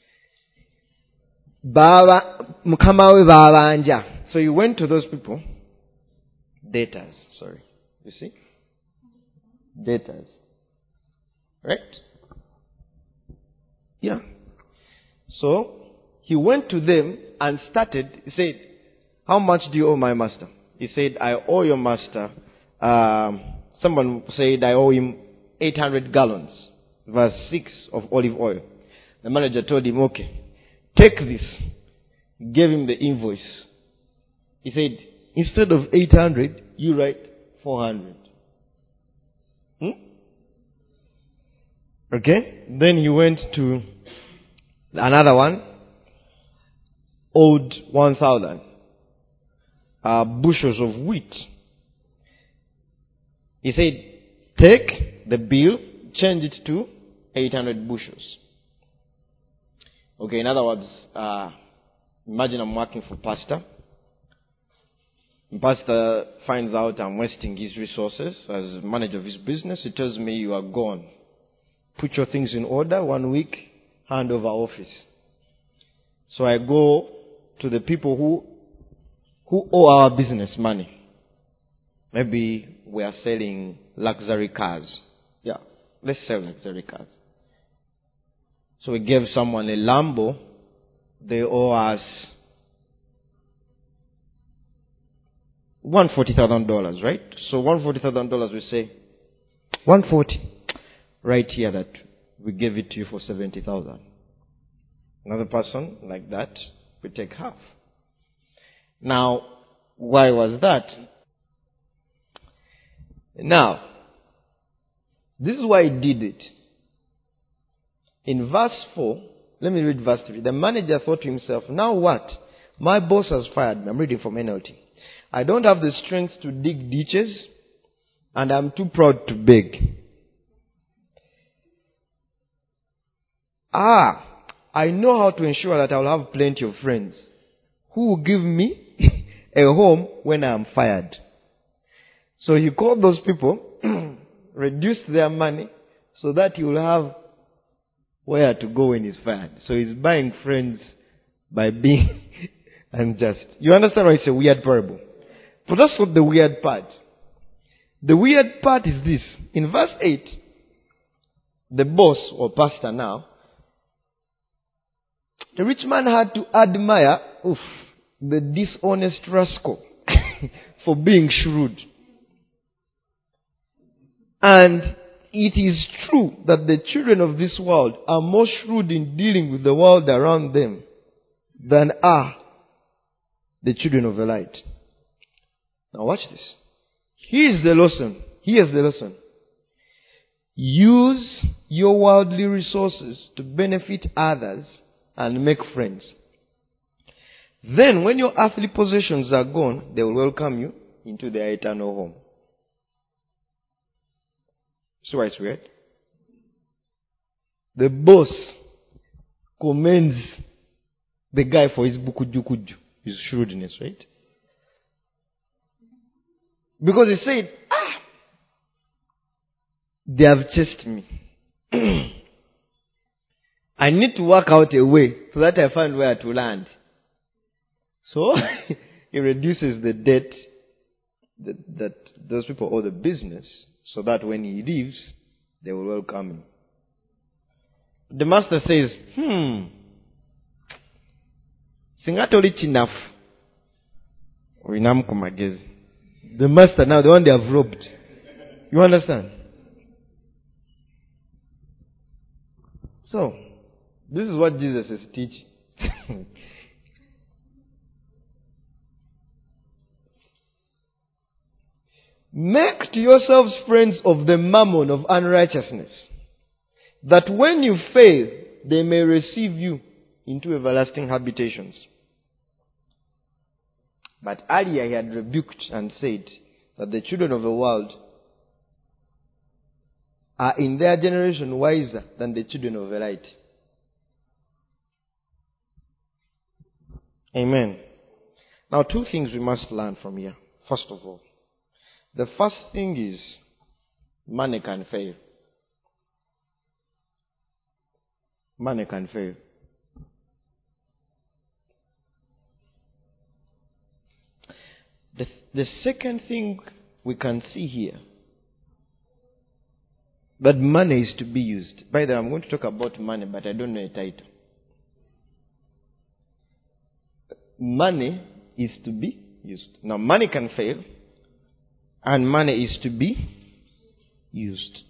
Baba, mukamawe babanja. So you went to those people. Debtors, sorry. You see? Debtors. Right? Yeah. So he went to them and started, he said, "How much do you owe my master?" He said, "I owe your master," um, someone said, "I owe him eight hundred gallons, verse six of olive oil." The manager told him, "Okay, take this." He gave him the invoice. He said, "Instead of eight hundred, you write four hundred. Hmm? Okay? Then he went to another one, owed one thousand. Uh, bushels of wheat. He said, "Take the bill, change it to eight hundred bushels. Okay, in other words, uh, imagine I'm working for pastor. Pastor finds out I'm wasting his resources as manager of his business. He tells me, "You are gone. Put your things in order. One week, hand over office." So I go to the people who who owe our business money. Maybe we are selling luxury cars. Yeah, let's sell luxury cars. So we gave someone a Lambo. They owe us one hundred forty thousand dollars, right? So one hundred forty thousand dollars, we say, one hundred forty. Right here that we gave it to you for seventy thousand dollars. Another person like that, we take half. Now, why was that? Now, this is why he did it. In verse four, let me read verse three. The manager thought to himself, "Now what? My boss has fired me." I'm reading from N L T. "I don't have the strength to dig ditches, and I'm too proud to beg. Ah, I know how to ensure that I'll have plenty of friends who will give me a home when I am fired. So he called those people, reduced their money, so that he will have where to go when he's fired. So he's buying friends by being unjust. You understand why it's a weird parable? But that's not the weird part. The weird part is this. In verse eight, the boss or pastor now, the rich man had to admire oof, the dishonest rascal for being shrewd. And it is true that the children of this world are more shrewd in dealing with the world around them than are the children of the light. Now watch this. Here's the lesson. Here's the lesson. Use your worldly resources to benefit others and make friends. Then when your earthly possessions are gone, they will welcome you into their eternal home. See why it's weird? The boss commends the guy for his bukujukuju, his shrewdness, right? Because he said, ah, they have chased me. I need to work out a way so that I find where to land. So, he reduces the debt that, that those people owe the business so that when he leaves, they will welcome him. The master says, hmm, singatoli enough. The master now, the one they have robbed. You understand? So, this is what Jesus is teaching. Make to yourselves friends of the mammon of unrighteousness, that when you fail, they may receive you into everlasting habitations. But earlier he had rebuked and said that the children of the world are in their generation wiser than the children of the light. Amen. Now, two things we must learn from here. First of all, the first thing is money can fail. Money can fail. The, the second thing we can see here, that money is to be used. By the way, I'm going to talk about money, but I don't know a title. Money is to be used. Now, money can fail, and money is to be used.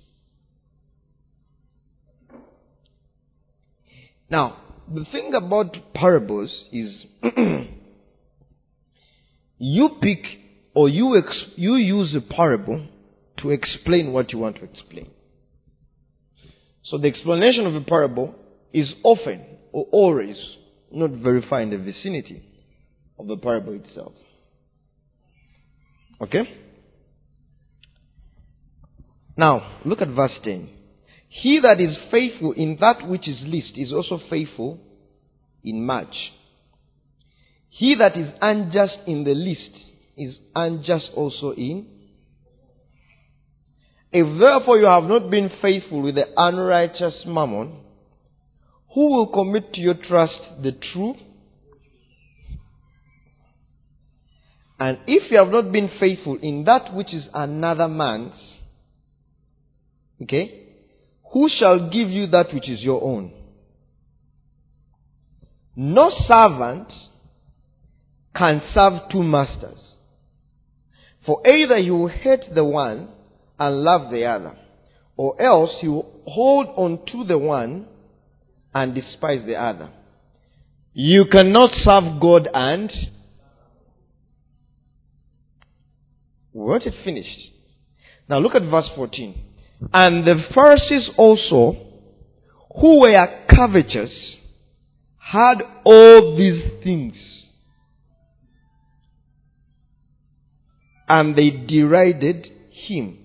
Now, the thing about parables is you pick or you ex- you use a parable to explain what you want to explain. So the explanation of a parable is often or always not very far in the vicinity of the parable itself. Okay? Now, look at verse ten. He that is faithful in that which is least is also faithful in much. He that is unjust in the least is unjust also in. If therefore you have not been faithful with the unrighteous mammon, who will commit to your trust the true? And if you have not been faithful in that which is another man's, okay, who shall give you that which is your own? No servant can serve two masters. For either he will hate the one and love the other, or else he will hold on to the one and despise the other. You cannot serve God and... We want it finished. Now look at verse fourteen. And the Pharisees also, who were covetous, had all these things, and they derided him.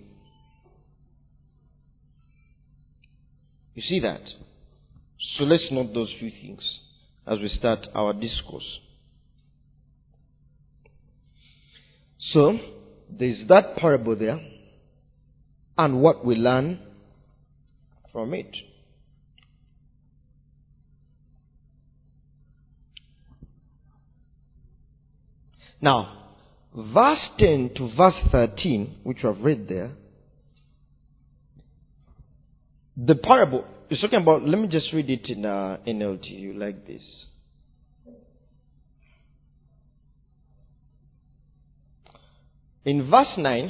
You see that? So let's note those few things as we start our discourse. So, there's that parable there, and what we learn from it. Now, verse ten to verse thirteen, which I've read there, the parable is talking about, let me just read it in uh, N L T, you like this. In verse nine,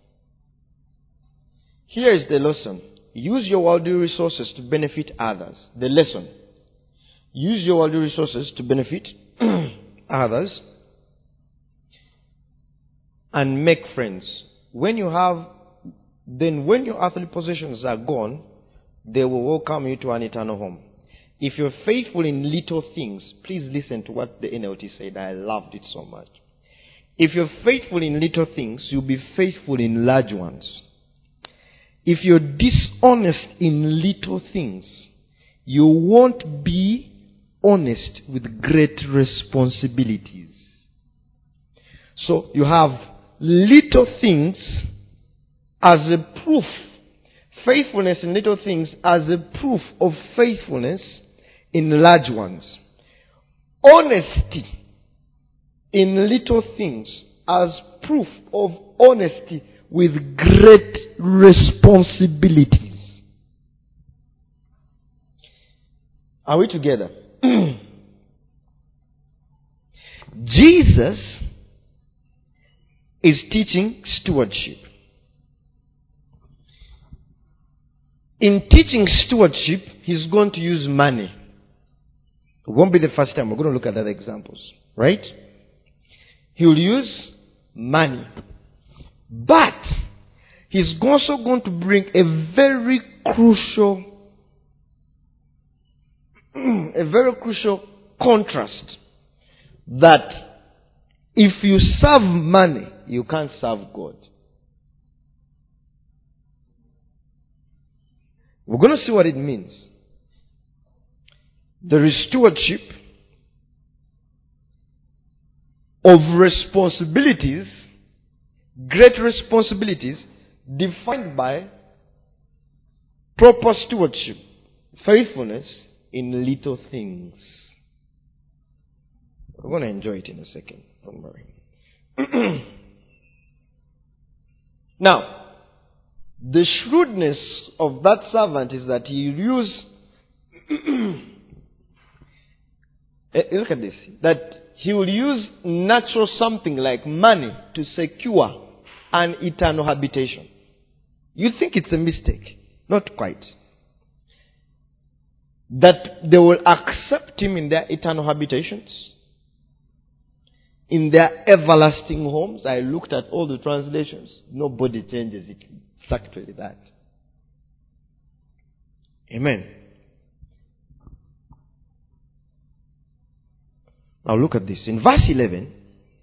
here is the lesson. Use your worldly resources to benefit others. The lesson. Use your worldly resources to benefit others and make friends. When you have, then when your earthly possessions are gone, they will welcome you to an eternal home. If you're faithful in little things, please listen to what the N L T said. I loved it so much. If you're faithful in little things, you'll be faithful in large ones. If you're dishonest in little things, you won't be honest with great responsibilities. So you have little things as a proof, faithfulness in little things as a proof of faithfulness in large ones. Honesty in little things as proof of honesty with great responsibilities. Are we together? Jesus is teaching stewardship. In teaching stewardship, he's going to use money. It won't be the first time. We're going to look at other examples. Right? He will use money. But he's also going to bring a very crucial, a very crucial contrast that if you serve money, you can't serve God. We're going to see what it means. There is stewardship of responsibilities, great responsibilities, defined by proper stewardship, faithfulness in little things. We're going to enjoy it in a second. Don't worry. Now, the shrewdness of that servant is that he use look at this, that he will use natural something like money to secure an eternal habitation. You think it's a mistake? Not quite. That they will accept him in their eternal habitations, in their everlasting homes. I looked at all the translations. Nobody changes it. It's actually that. Amen. Now look at this. In verse eleven,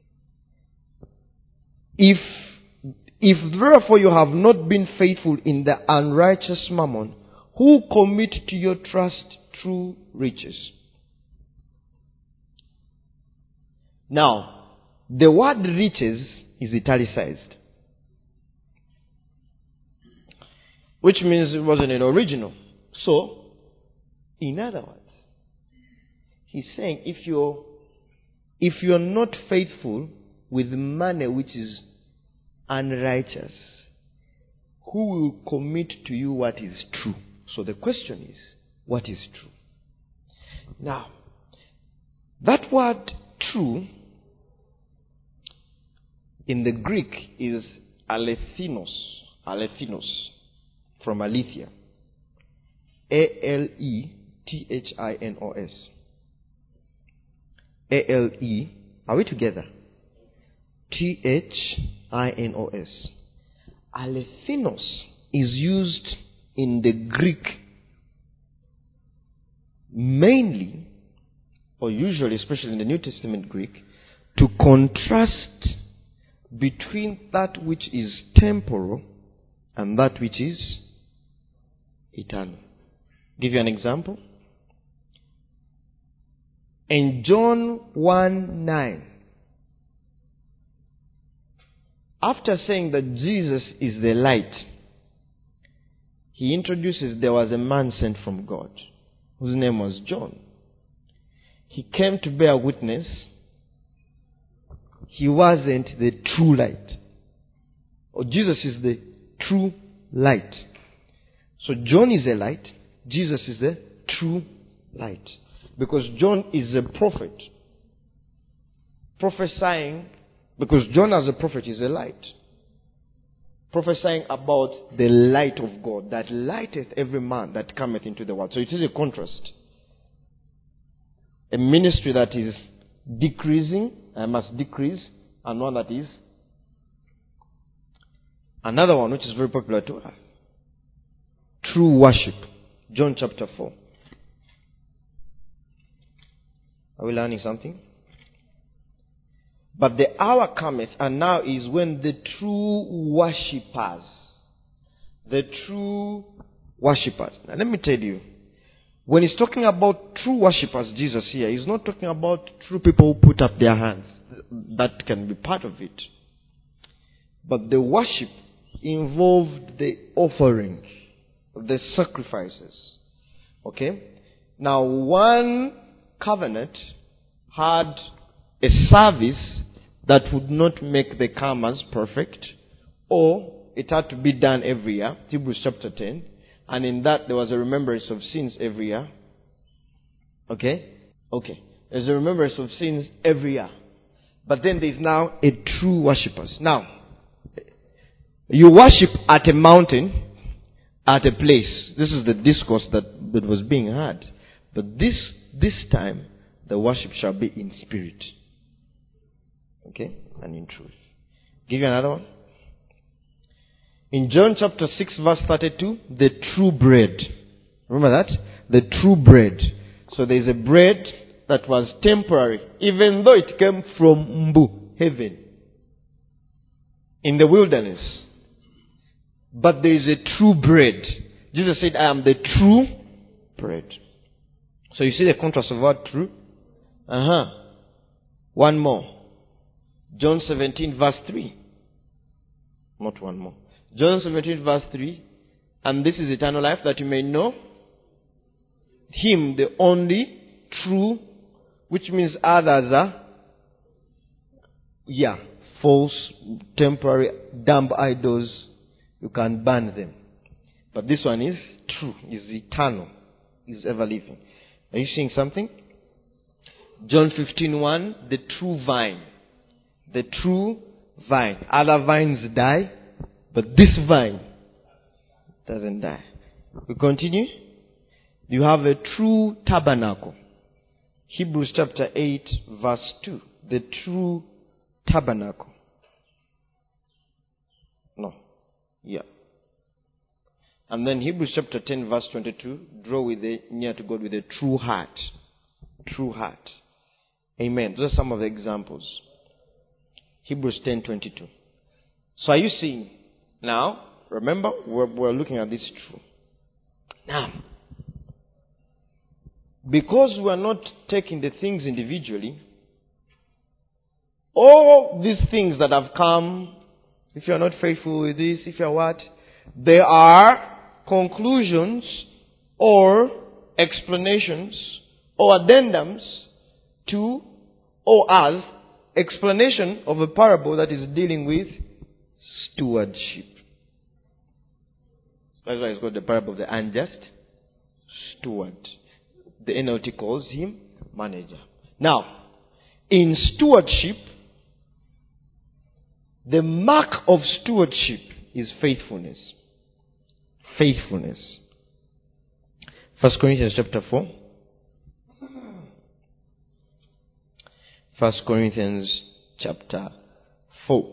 if if therefore you have not been faithful in the unrighteous mammon, who commit to your trust true riches? Now, the word riches is italicized, which means it wasn't an original. So, in other words, he's saying if you're if you're not faithful with money which is unrighteous, who will commit to you what is true? So the question is, what is true? Now, that word true in the Greek is alethinos, alethinos, from Aletheia. A L E T H I N O S. A L E, are we together? T H I N O S. Alethinos is used in the Greek mainly, or usually, especially in the New Testament Greek, to contrast between that which is temporal and that which is eternal. Give you an example. In John one nine, after saying that Jesus is the light, he introduces there was a man sent from God whose name was John. He came to bear witness. He wasn't the true light. Or Jesus is the true light. So John is a light. Jesus is the true light. Because John is a prophet. Prophesying, because John as a prophet is a light. Prophesying about the light of God that lighteth every man that cometh into the world. So it is a contrast. A ministry that is decreasing, I must decrease, and one that is another one which is very popular to us. True worship. John chapter four. Are we learning something? But the hour cometh, and now is when the true worshippers, the true worshippers. Now let me tell you, when he's talking about true worshippers, Jesus here, he's not talking about true people who put up their hands. That can be part of it. But the worship involved the offering, the sacrifices. Okay? Now, one covenant had a service that would not make the karmas perfect, or it had to be done every year. Hebrews chapter ten. And in that there was a remembrance of sins every year. Okay? Okay. There's a remembrance of sins every year. But then there's now a true worshippers. Now, you worship at a mountain, at a place. This is the discourse that, that was being had. But this, this time, the worship shall be in spirit. Okay? And in truth. Give you another one. In John chapter six verse thirty-two, the true bread. Remember that? The true bread. So there is a bread that was temporary, even though it came from Mbu, heaven, in the wilderness. But there is a true bread. Jesus said, I am the true bread. So you see the contrast of what true? Uh-huh. One more. John seventeen verse three. Not one more. John seventeen verse three. And this is eternal life, that you may know Him, the only true, which means others are, yeah, false, temporary, dumb idols. You can burn them. But this one is true, is eternal, is ever living. Are you seeing something? John fifteen one, the true vine. The true vine. Other vines die, but this vine doesn't die. We continue. You have a true tabernacle. Hebrews chapter eight verse two. The true tabernacle. No. Yeah. And then Hebrews chapter ten verse twenty-two. Draw with the near to God with a true heart. True heart. Amen. Those are some of the examples. Hebrews ten twenty-two. So are you seeing? Now, remember, we're, we're looking at this true. Now, because we are not taking the things individually, all these things that have come, if you are not faithful with this, if you are what, they are conclusions or explanations or addendums to or as explanation of a parable that is dealing with stewardship. That's why it's called the parable of the unjust steward. The N L T calls him manager. Now, in stewardship, the mark of stewardship is faithfulness. Faithfulness. First Corinthians chapter four. First Corinthians chapter four.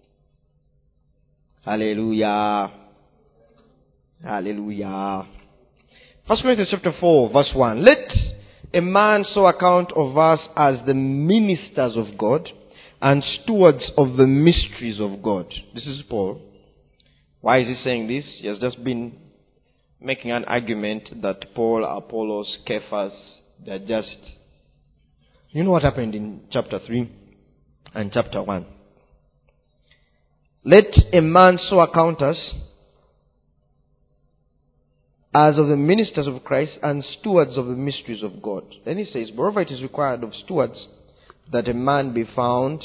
Hallelujah. Hallelujah. First Corinthians chapter four, verse one. Let a man so account of us as the ministers of God and stewards of the mysteries of God. This is Paul. Why is he saying this? He has just been making an argument that Paul, Apollos, Cephas, they're just... You know what happened in chapter three and chapter one? Let a man so account us as of the ministers of Christ and stewards of the mysteries of God. Then he says, moreover it is required of stewards that a man be found.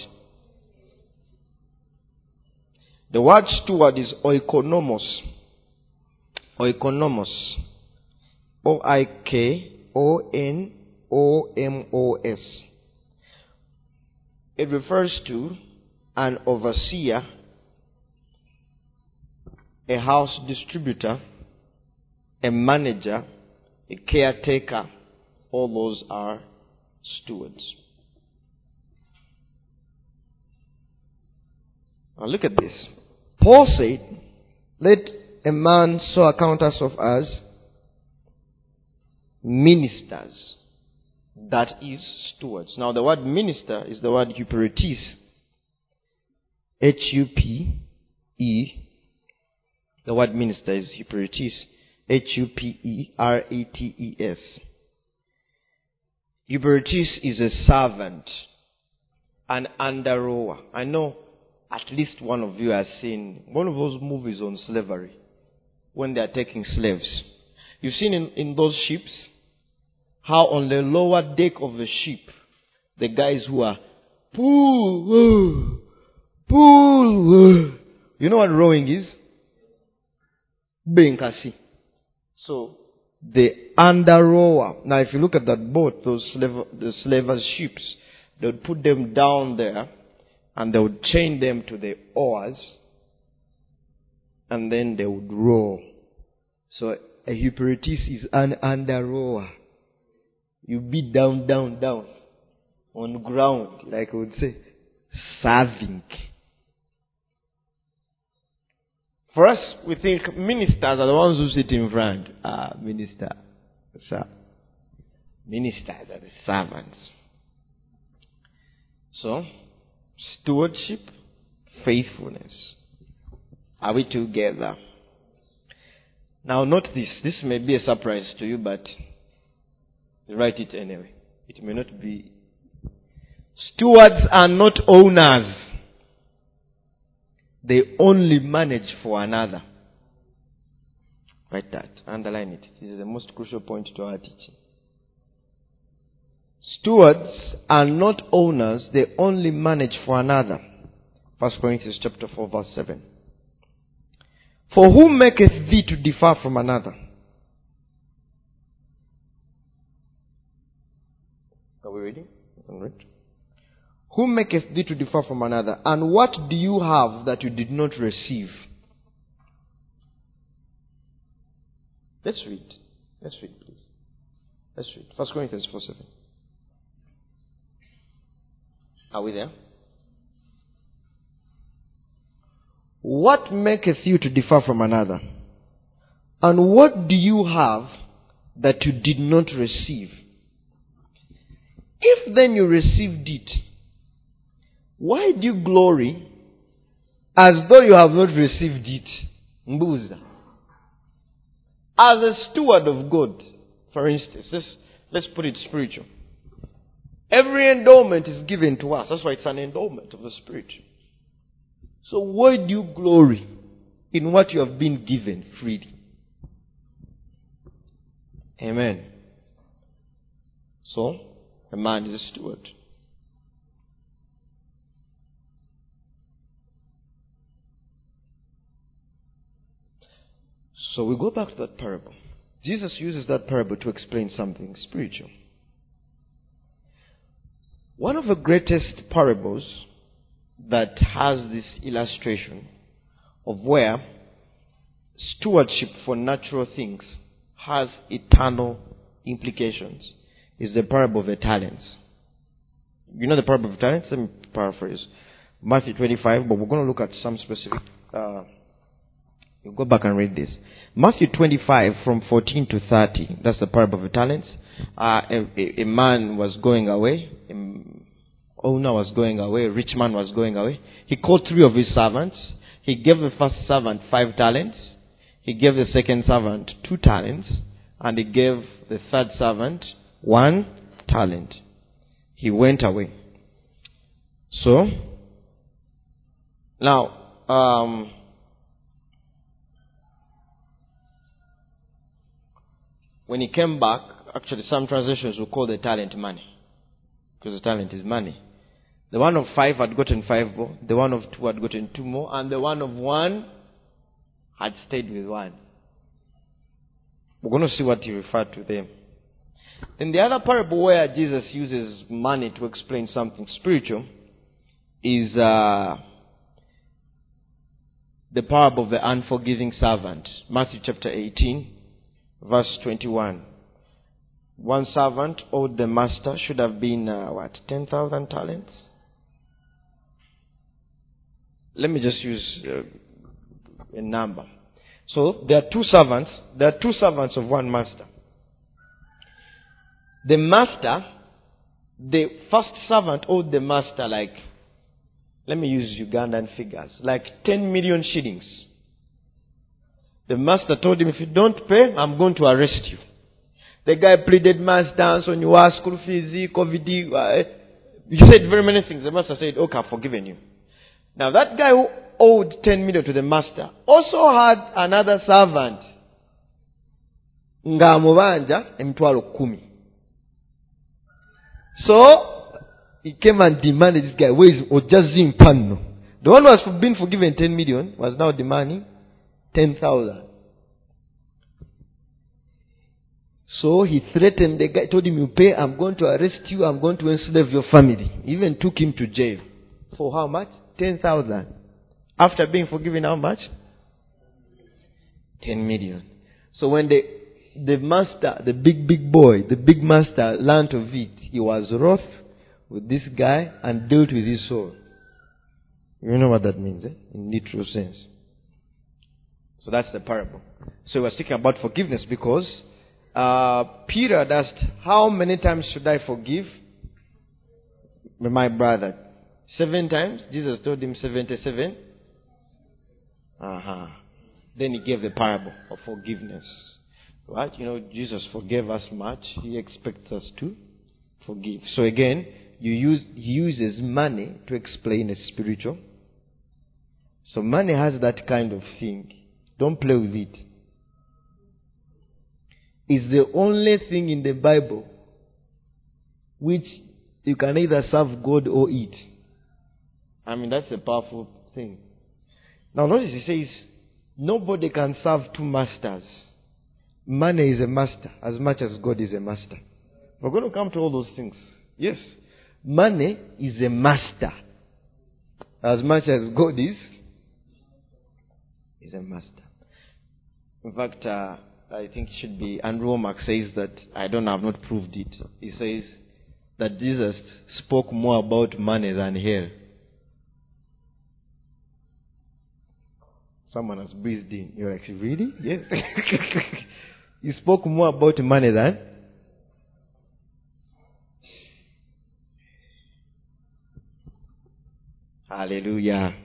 The word steward is oikonomos. Oikonomos. O I K O N O M O S. It refers to an overseer, a house distributor, a manager, a caretaker. All those are stewards. Now look at this. Paul said, let a man so account us of us ministers, that is, stewards. Now the word minister is the word hyperetes. H U P E. The word minister is hyperetes. H U P E R E T E S. Hyperetes is a servant, an under-rower. I know at least one of you has seen one of those movies on slavery when they are taking slaves. You've seen in, in those ships how on the lower deck of the ship, the guys who are pull, pull. You know what rowing is? Benkasi. So the under rower. Now, if you look at that boat, those slave, the slavers' ships, they would put them down there, and they would chain them to the oars, and then they would row. So a hyperetes is an under rower. You be down, down, down on ground, like I would say, serving. For us, we think ministers are the ones who sit in front. Ah, minister, sir. Ministers are the servants. So, stewardship, faithfulness. Are we together? Now, note this. This may be a surprise to you, but write it anyway. It may not be. Stewards are not owners. They only manage for another. Write that. Underline it. This is the most crucial point to our teaching. Stewards are not owners. They only manage for another. First Corinthians chapter four verse seven. For who maketh thee to differ from another? Are we reading? All right. Who maketh thee to differ from another? And what do you have that you did not receive? Let's read. Let's read, please. Let's read. First Corinthians four seven. Are we there? What maketh you to differ from another? And what do you have that you did not receive? If then you received it, why do you glory as though you have not received it? Mbuza. As a steward of God, for instance, let's, let's put it spiritual. Every endowment is given to us. That's why it's an endowment of the Spirit. So why do you glory in what you have been given freely? Amen. So, a man is a steward. So we go back to that parable. Jesus uses that parable to explain something spiritual. One of the greatest parables that has this illustration of where stewardship for natural things has eternal implications is the parable of the talents. You know the parable of the talents? Let me paraphrase. Matthew twenty-five, but we're going to look at some specific... Uh, you go back and read this. Matthew twenty-five from fourteen to thirty. That's the parable of the talents. Uh, a, a, a man was going away. A owner was going away. A rich man was going away. He called three of his servants. He gave the first servant five talents. He gave the second servant two talents. And he gave the third servant one talent. He went away. So, now, um, when he came back, actually some translations will call the talent money. Because the talent is money. The one of five had gotten five more. The one of two had gotten two more. And the one of one had stayed with one. We're going to see what he referred to them. In the other parable where Jesus uses money to explain something spiritual is uh, the parable of the unforgiving servant. Matthew chapter eighteen, verse twenty-one. One servant owed the master, should have been, uh, what, ten thousand talents? Let me just use uh, a number. So, there are two servants. There are two servants of one master. The master, the first servant owed the master like, let me use Ugandan figures, like ten million shillings. The master told him, if you don't pay, I'm going to arrest you. The guy pleaded, master, so you ask school fees, COVID. He said very many things. The master said, okay, I've forgiven you. Now that guy who owed ten million to the master also had another servant. Nga amubanja emitwalo kumi. So he came and demanded this guy, where is Ojazim Pano? The one who has been forgiven ten million was now demanding ten thousand. So he threatened the guy, told him, you pay, I'm going to arrest you, I'm going to enslave your family. He even took him to jail. For how much? ten thousand. After being forgiven how much? ten million. So when the, the master, the big, big boy, the big master learned of it, he was wroth with this guy and dealt with his soul. You know what that means, eh? In literal sense. So that's the parable. So we're speaking about forgiveness because uh, Peter had asked, how many times should I forgive my brother? Seven times? Jesus told him seventy-seven. Uh-huh. Then he gave the parable of forgiveness. Right? You know, Jesus forgave us much. He expects us to forgive. So again, you use, he uses money to explain a spiritual. So money has that kind of thing. Don't play with it. It's the only thing in the Bible which you can either serve God or eat. I mean, that's a powerful thing. Now notice he says, nobody can serve two masters. Money is a master as much as God is a master. We're going to come to all those things. Yes. Money is a master as much as God is, is a master. In fact, uh, I think it should be, Andrew Womack says that, I don't know, I've not proved it. He says that Jesus spoke more about money than hell. Someone has breathed in. You're like, really? Yes. He spoke more about money than? Hallelujah.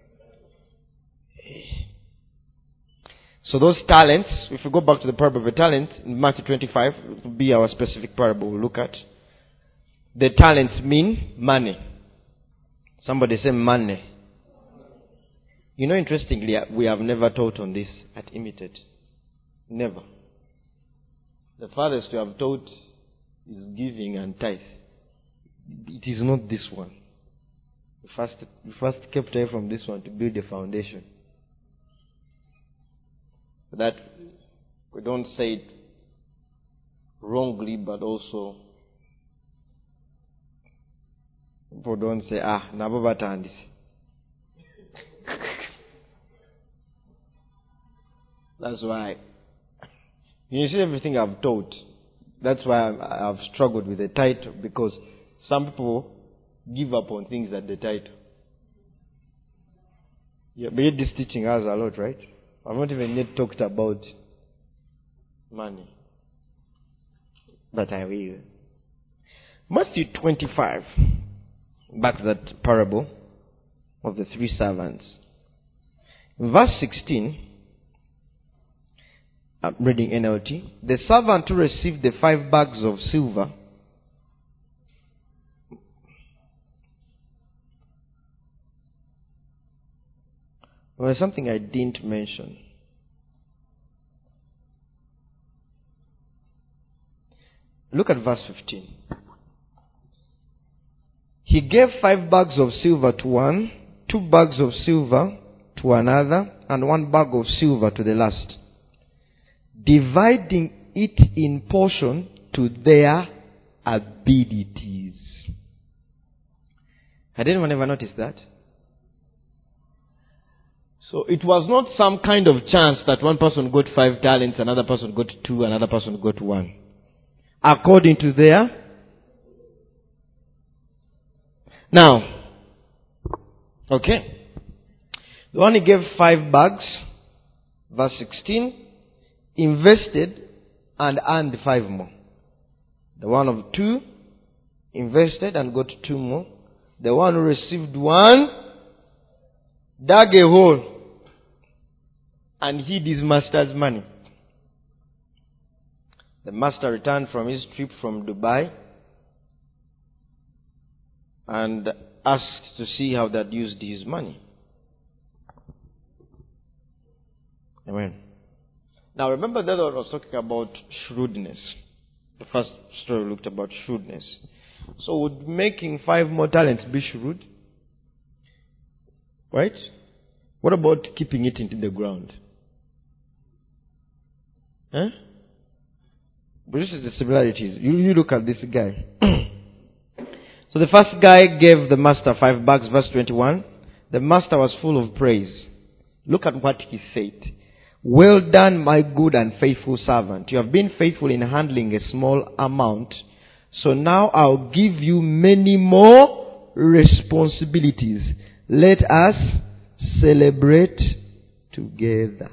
So those talents, if we go back to the parable of the talent, in Matthew twenty-five, it will be our specific parable we'll look at. The talents mean money. Somebody say money. You know, interestingly, we have never taught on this at Imitate. Never. The farthest we have taught is giving and tithe. It is not this one. We first, we first kept away from this one to build a foundation. That we don't say it wrongly, but also people don't say, ah, nababatandis. That's why, you see everything I've taught. That's why I've struggled with the title, because some people give up on things at the title. Yeah, but yet this teaching has a lot, right? I've not even yet talked about money. But I will. Matthew twenty-five. Back to that parable of the three servants. Verse sixteen. I'm reading N L T. The servant who received the five bags of silver Well, there's something I didn't mention. Look at verse fifteen. He gave five bags of silver to one, two bags of silver to another, and one bag of silver to the last, dividing it in portion to their abilities. Had anyone ever noticed that? So it was not some kind of chance that one person got five talents, another person got two, another person got one. According to their... Now, okay. The one he gave five bags, verse sixteen, invested and earned five more. The one of two invested and got two more. The one who received one dug a hole and hid his master's money. The master returned from his trip from Dubai and asked to see how that used his money. Amen. Now remember that I was talking about shrewdness. The first story looked about shrewdness. So would making five more talents be shrewd? Right? What about keeping it into the ground? Huh? But this is the similarities. You, you look at this guy. So the first guy gave the master five bags, verse twenty-one. The master was full of praise. Look at what he said. Well done, my good and faithful servant. You have been faithful in handling a small amount. So now I'll give you many more responsibilities. Let us celebrate together.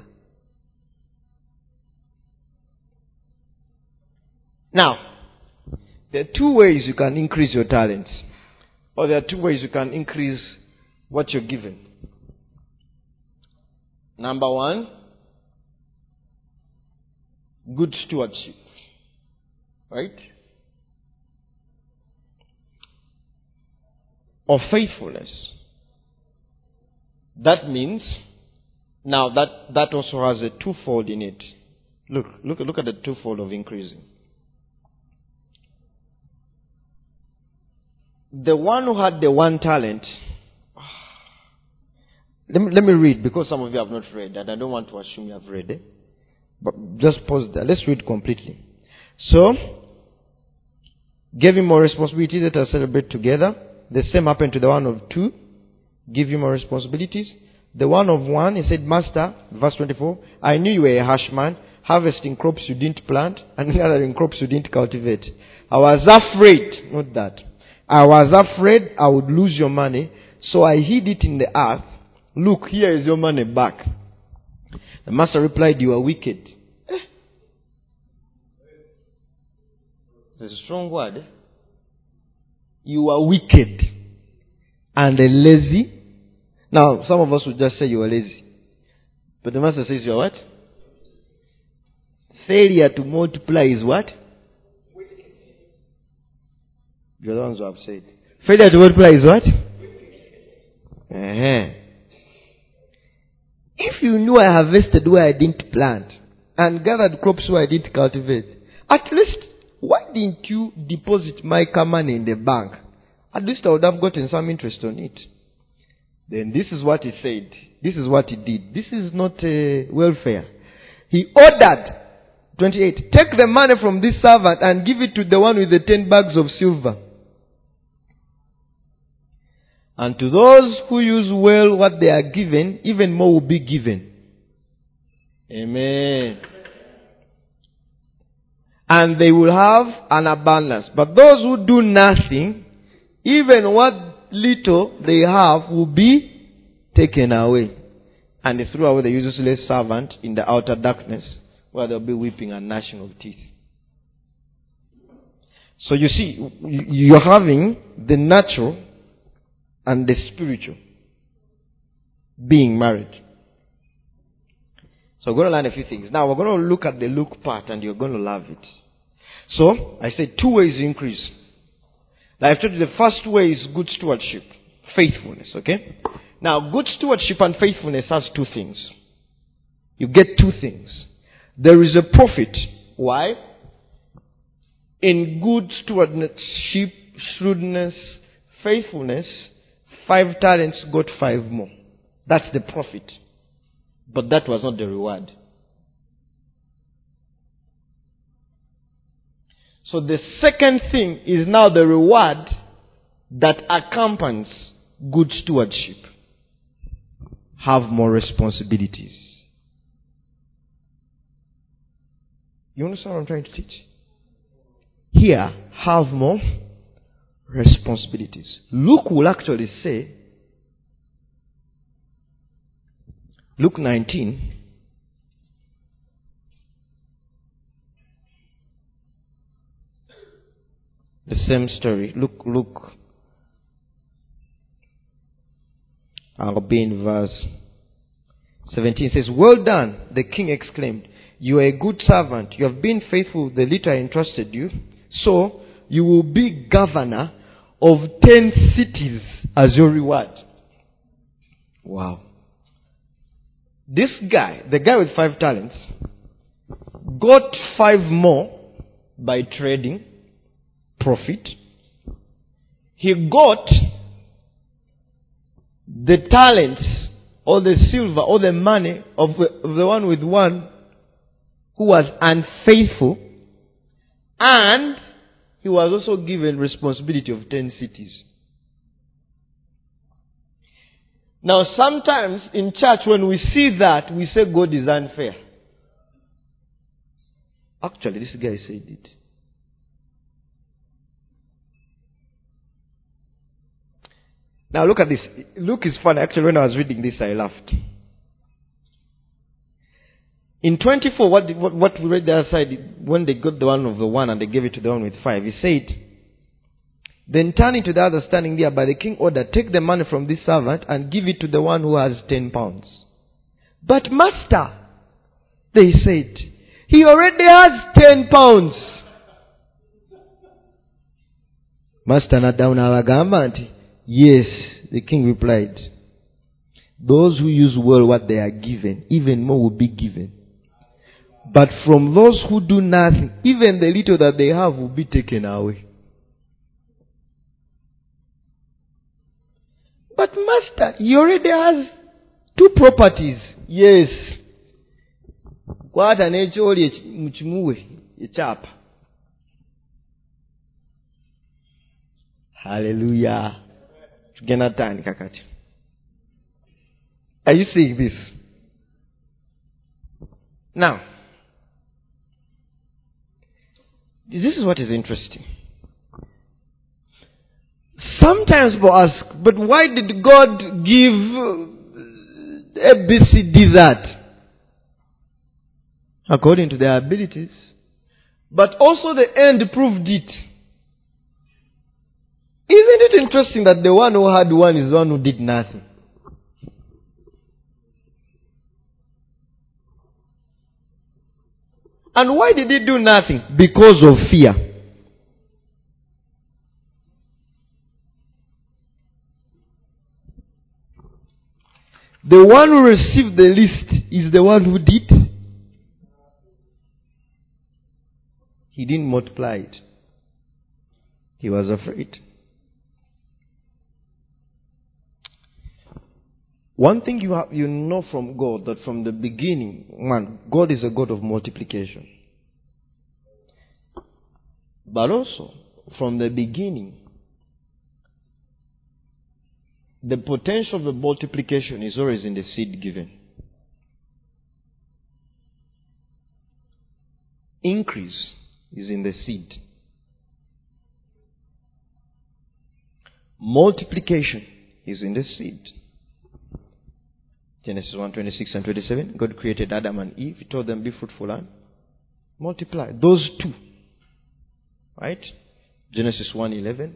Now, there are two ways you can increase your talents. Or there are two ways you can increase what you're given. Number one, good stewardship. Right? Or faithfulness. That means, now that, that also has a twofold in it. Look, look, look at the twofold of increasing. The one who had the one talent, let me, let me read, because some of you have not read, and I don't want to assume you have read it. But just pause there. Let's read completely. So, gave him more responsibilities, let us celebrate together. The same happened to the one of two. Give you more responsibilities. The one of one, he said, Master, verse twenty-four, I knew you were a harsh man, harvesting crops you didn't plant, and gathering crops you didn't cultivate. I was afraid, not that. I was afraid I would lose your money, so I hid it in the earth. Look, here is your money back. The master replied, you are wicked. Eh? It's a strong word. Eh? You are wicked and lazy. Now, some of us would just say you are lazy. But the master says you are what? Failure to multiply is what? You're the ones who have said. Failure to multiply is what? Uh-huh. If you knew I harvested where I didn't plant and gathered crops where I didn't cultivate, at least why didn't you deposit my money in the bank? At least I would have gotten some interest on it. Then this is what he said. This is what he did. This is not uh, welfare. He ordered, twenty-eight, take the money from this servant and give it to the one with the ten bags of silver. And to those who use well what they are given, even more will be given. Amen. And they will have an abundance. But those who do nothing, even what little they have will be taken away. And they threw away the useless servant in the outer darkness, where there will be weeping and gnashing of teeth. So you see, you're having the natural and the spiritual being married. So we're going to learn a few things. Now we're going to look at the look part and you're going to love it. So, I said two ways to increase. Now I've told you the first way is good stewardship. Faithfulness, okay? Now, good stewardship and faithfulness has two things. You get two things. There is a profit. Why? In good stewardship, shrewdness, faithfulness, five talents got five more. That's the profit. But that was not the reward. So the second thing is now the reward that accompanies good stewardship. Have more responsibilities. You understand what I'm trying to teach? Here, have more responsibilities. Luke will actually say, Luke nineteen, the same story. Look, look. I'll be in verse seventeen. It says, "Well done," the king exclaimed. "You are a good servant. You have been faithful with the little I entrusted you. So, you will be governor of ten cities as your reward." Wow. This guy, the guy with five talents, got five more by trading, profit. He got the talents, or the silver, or the money of the, of the one with one who was unfaithful, and he was also given responsibility of ten cities. Now, sometimes in church, when we see that, we say God is unfair. Actually, this guy said it. Now, look at this. Luke is funny. Actually, when I was reading this, I laughed. In twenty-four, what, what, what we read the other side, when they got the one of the one and they gave it to the one with five, he said, "Then turning to the other standing there by the king ordered, 'Take the money from this servant and give it to the one who has ten pounds. "But master," they said, "he already has ten pounds. Master na down our Yes, the king replied, "Those who use well what they are given, even more will be given. But from those who do nothing, even the little that they have will be taken away." "But master, he already has two properties." Yes. What an echoli mchimuwe echapa. Hallelujah. Are you seeing this? Now, this is what is interesting. Sometimes people ask, but why did God give A, B, C, D, that? According to their abilities. But also the end proved it. Isn't it interesting that the one who had one is the one who did nothing? And why did he do nothing? Because of fear. The one who received the least is the one who did. He didn't multiply it. He was afraid. One thing you have, you know from God, that from the beginning, man, God is a God of multiplication. But also, from the beginning, the potential of the multiplication is always in the seed given. Increase is in the seed. Multiplication is in the seed. Genesis one, twenty-six and twenty-seven. God created Adam and Eve. He told them, "Be fruitful and multiply." Those two. Right? Genesis one, eleven.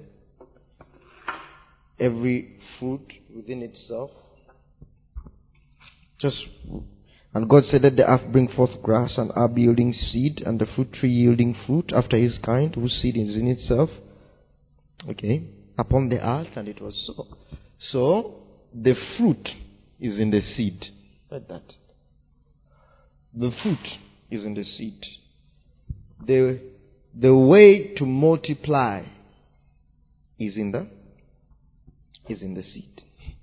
Every fruit within itself. Just, and God said, "Let the earth bring forth grass, and herb yielding seed, and the fruit tree yielding fruit after his kind, whose seed is in itself." Okay. Upon the earth, and it was so. So, the fruit is in the seed. Like that. The fruit is in the seed. The, the way to multiply is in the is in the seed.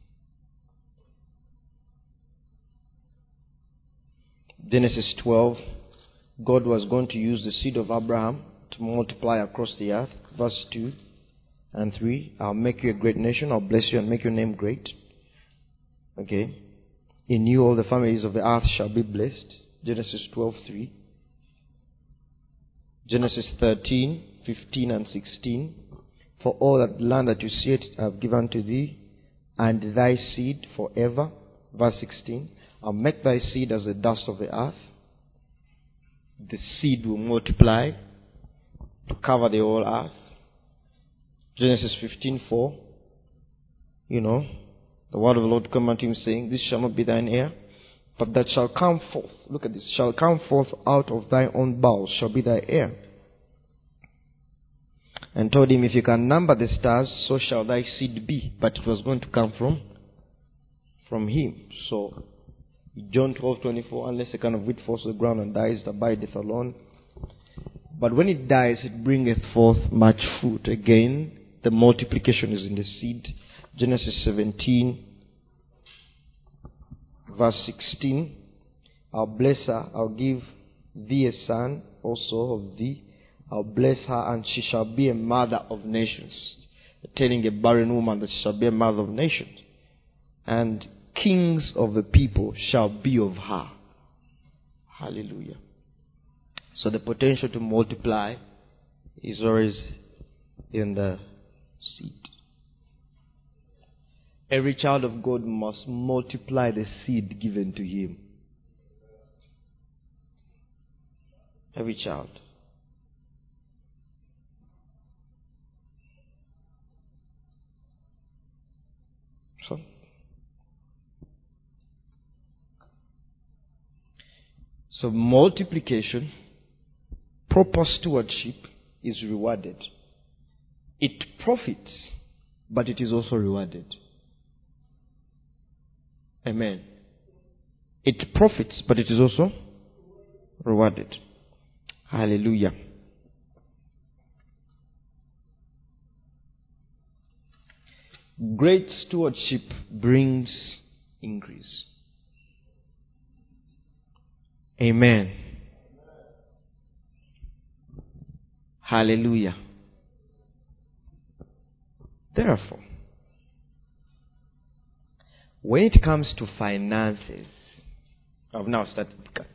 Genesis twelve, God was going to use the seed of Abraham to multiply across the earth. Verse two and three, I'll make you a great nation, I'll bless you and make your name great. Okay. In you all the families of the earth shall be blessed. Genesis twelve three. Genesis thirteen, fifteen and sixteen. For all that land that you see it I have given to thee, and thy seed forever. Verse sixteen. I'll make thy seed as the dust of the earth. The seed will multiply to cover the whole earth. Genesis fifteen four. You know, the word of the Lord came unto him, saying, this shall not be thine heir, but that shall come forth. Look at this. Shall come forth out of thy own bowels shall be thy heir. And told him, if you can number the stars, so shall thy seed be. But it was going to come from, from him. So, John twelve twenty-four, unless a kind of wheat falls to the ground and dies, it abideth alone. But when it dies, it bringeth forth much fruit. Again, the multiplication is in the seed. Genesis seventeen, verse sixteen. I'll bless her, I'll give thee a son also of thee. I'll bless her, and she shall be a mother of nations. Telling a barren woman that she shall be a mother of nations. And kings of the people shall be of her. Hallelujah. So the potential to multiply is always in the seed. Every child of God must multiply the seed given to him. Every child. So, so multiplication, proper stewardship is rewarded. It profits, but it is also rewarded. Amen. It profits, but it is also rewarded. Hallelujah. Great stewardship brings increase. Amen. Hallelujah. Therefore, when it comes to finances, I've now started to cut.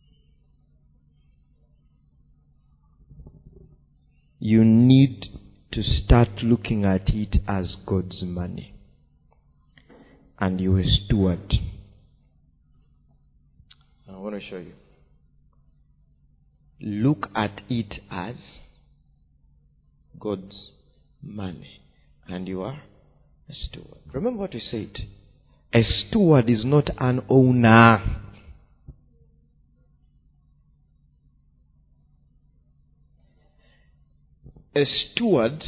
You need to start looking at it as God's money. And you're a steward. I want to show you. Look at it as God's money. And you are a steward. Remember what we said. A steward is not an owner. A steward,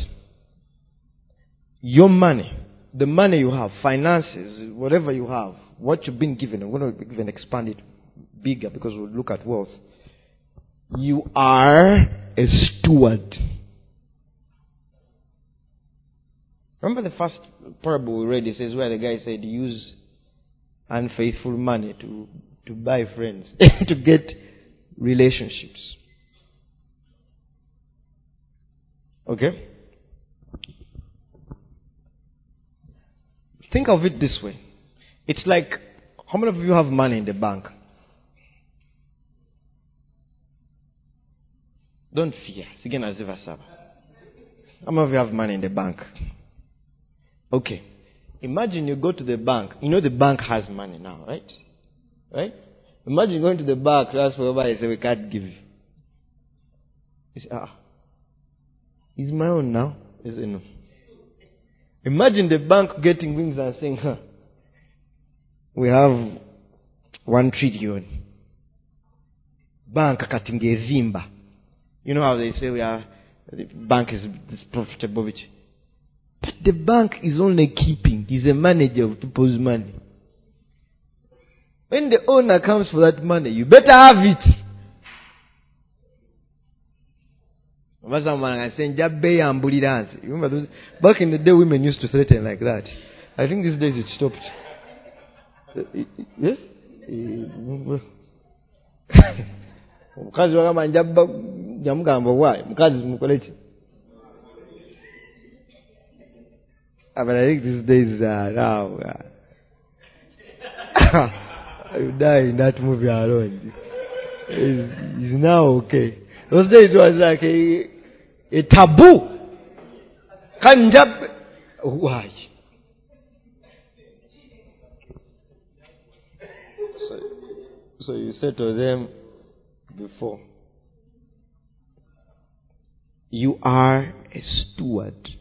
your money, the money you have, finances, whatever you have, what you've been given, I'm going to even expand it bigger because we'll look at wealth. You are a steward. Remember the first parable we read, it says where the guy said use unfaithful money to, to buy friends, to get relationships. Okay? Think of it this way. It's like, how many of you have money in the bank? Don't fear. How many of you have money in the bank? Okay. Imagine you go to the bank. You know the bank has money now, right? Right? Imagine going to the bank to ask for somebody and say, we can't give you. You say, ah. It's my own now. Is it no? Imagine the bank getting wings and saying, huh, we have one trillion. Bank katinge zimba. You know how they say we are, the bank is, is profitable. But the bank is only keeping. He's a manager of people's money. When the owner comes for that money, you better have it. Remember those, back in the day, women used to threaten like that. I think these days it stopped. Yes? Mukazi wagamba njabba jamugamba why? Mukazi mukoleki. But I think these days uh, now uh, you die in that movie alone. It's, it's now okay. Those days it was like a, a taboo. Kanjab why? So, so you said to them before, you are a steward.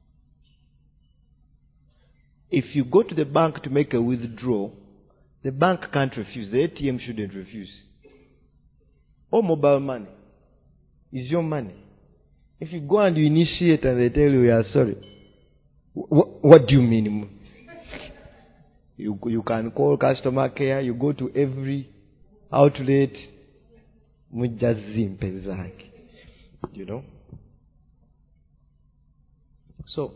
If you go to the bank to make a withdrawal, the bank can't refuse. The A T M shouldn't refuse. Or mobile money is your money. If you go and you initiate and they tell you we are sorry, wh- what do you mean? You you can call customer care. You go to every outlet. You know. So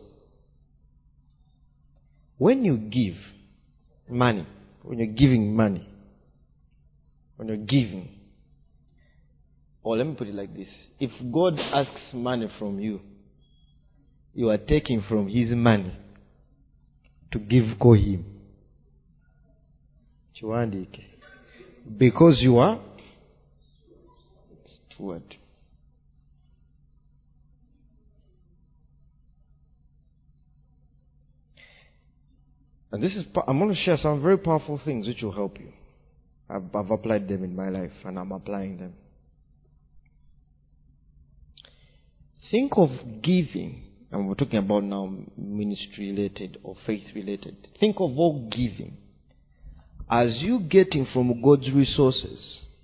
when you give money, when you're giving money, when you're giving, or let me put it like this: if God asks money from you, you are taking from His money to give to Him. Because you are steward. And this is, I'm going to share some very powerful things which will help you. I've, I've applied them in my life and I'm applying them. Think of giving, and we're talking about now ministry related or faith related. Think of all giving as you getting from God's resources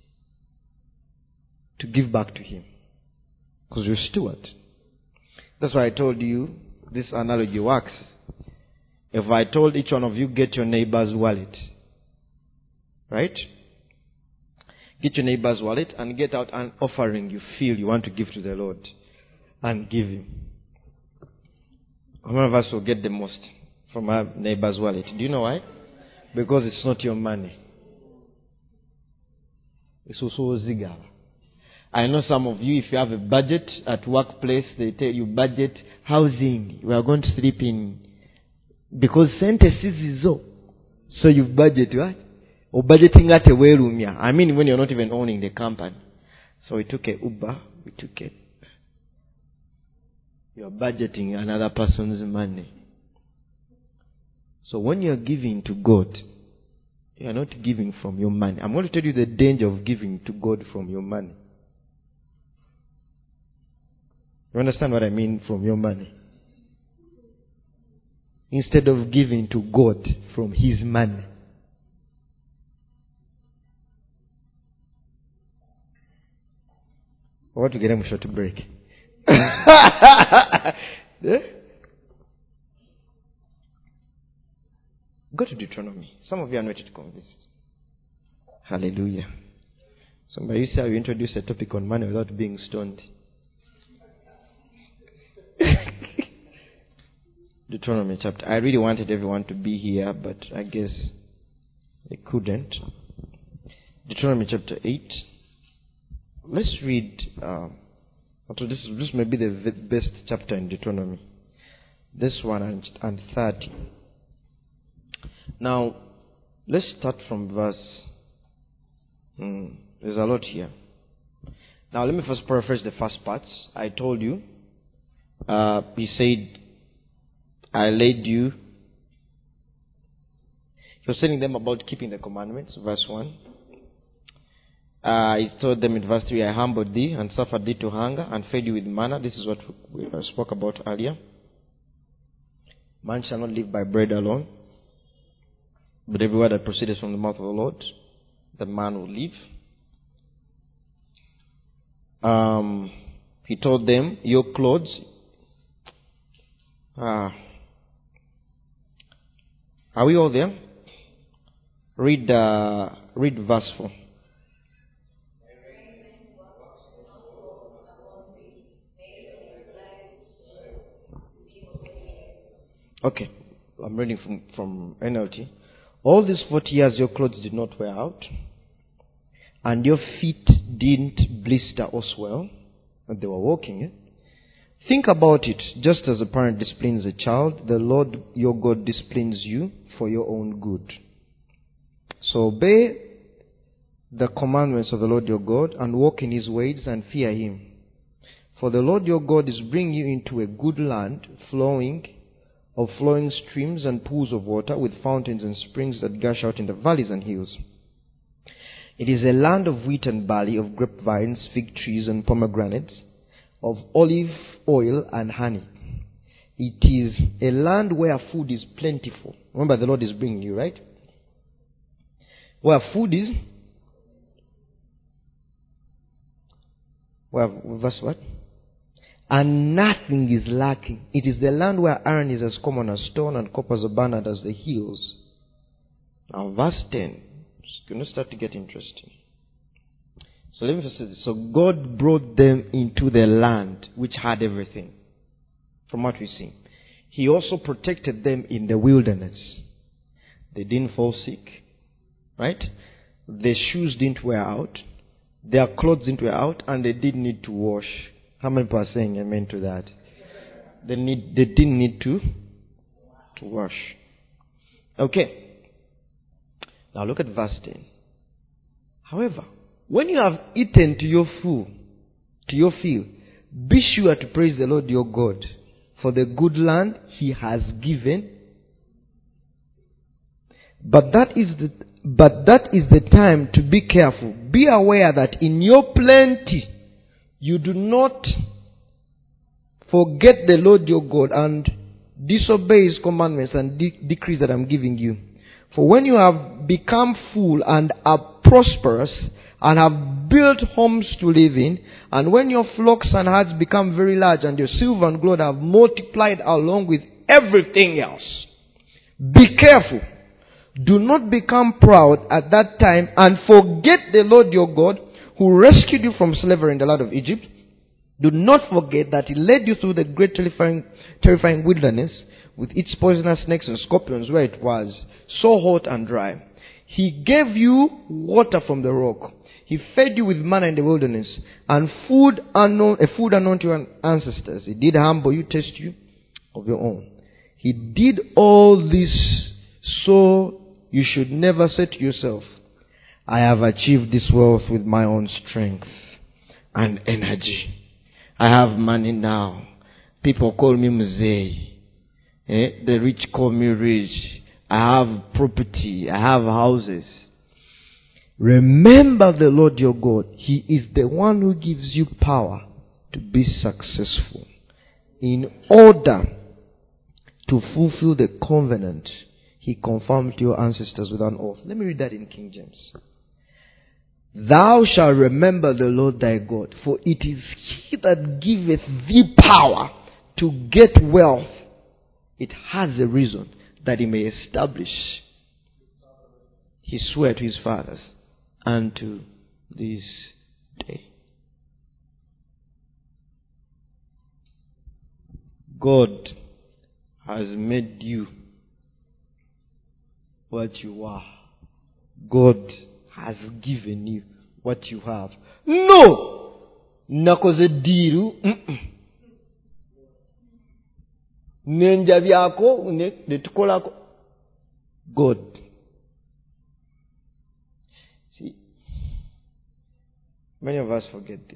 to give back to Him. Because you're a steward. That's why I told you this analogy works. If I told each one of you, get your neighbor's wallet. Right? Get your neighbor's wallet and get out an offering you feel you want to give to the Lord. And give Him. How many of us will get the most from our neighbor's wallet? Do you know why? Because it's not your money. It's also zigala. I know some of you, if you have a budget at workplace, they tell you budget housing. We are going to sleep in. Because sentences is so. So you budget, right? Or budgeting at a way room, yeah. I mean, when you're not even owning the company. So we took a Uber, we took it. You're budgeting another person's money. So when you're giving to God, you're not giving from your money. I'm going to tell you the danger of giving to God from your money. You understand what I mean from your money? Instead of giving to God from His money. I want to get him a short break. Yeah? Go to Deuteronomy. Some of you are not yet convinced. Hallelujah. Somebody used to say you introduce a topic on money without being stoned. Deuteronomy chapter. I really wanted everyone to be here, but I guess they couldn't. Deuteronomy chapter eight. Let's read. Uh, this, this may be the best chapter in Deuteronomy. This one and, and thirty. Now, let's start from verse. Hmm, there's a lot here. Now, let me first paraphrase the first parts. I told you. Uh, he said, I laid you. He was telling them about keeping the commandments, verse one. Uh, he told them in verse three, I humbled thee and suffered thee to hunger and fed you with manna. This is what we spoke about earlier. Man shall not live by bread alone, but every word that proceeds from the mouth of the Lord, the man will live. Um, he told them, your clothes, ah, Are we all there? Read, uh, read verse four. Okay, I'm reading from, from N L T. All these forty years your clothes did not wear out, and your feet didn't blister or swell, and they were walking. Eh? Think about it. Just as a parent disciplines a child, the Lord your God disciplines you for your own good. So obey the commandments of the Lord your God and walk in his ways and fear him. For the Lord your God is bringing you into a good land, flowing of flowing streams and pools of water, with fountains and springs that gush out in the valleys and hills. It is a land of wheat and barley, of grapevines, fig trees and pomegranates, of olive oil and honey. It is a land where food is plentiful. Remember, the Lord is bringing you, right? Where food is. Where, verse what? And nothing is lacking. It is the land where iron is as common as stone and copper as abundant as the hills. Now, verse ten. It's going to start to get interesting. So let me just say this. So God brought them into the land which had everything. From what we see. He also protected them in the wilderness. They didn't fall sick. Right? Their shoes didn't wear out. Their clothes didn't wear out. And they didn't need to wash. How many people are saying amen to that? They need, they didn't need to, to wash. Okay. Now look at verse ten. However, when you have eaten to your full, to your fill, be sure to praise the Lord your God for the good land he has given. But that is the, but that is the time to be careful. Be aware that in your plenty, you do not forget the Lord your God and disobey his commandments and de- decrees that I'm giving you. For when you have become full and are prosperous and have built homes to live in, and when your flocks and herds become very large and your silver and gold have multiplied along with everything else, be careful. Do not become proud at that time and forget the Lord your God who rescued you from slavery in the land of Egypt. Do not forget that he led you through the great terrifying, terrifying wilderness with its poisonous snakes and scorpions where it was so hot and dry. He gave you water from the rock. He fed you with manna in the wilderness and food unknown, a food unknown to your ancestors. He did humble you, test you of your own. He did all this so you should never say to yourself, I have achieved this wealth with my own strength and energy. I have money now. People call me Mzee. Eh? The rich call me rich. I have property. I have houses. Remember the Lord your God. He is the one who gives you power to be successful in order to fulfill the covenant he confirmed to your ancestors with an oath. Let me read that in King James. Thou shalt remember the Lord thy God, for it is he that giveth thee power to get wealth. It has a reason that he may establish his swear to his fathers unto this day. God has made you what you are. God has given you what you have. No! Nakoze diru. Nenja byako netukolako. God. See, many of us forget this.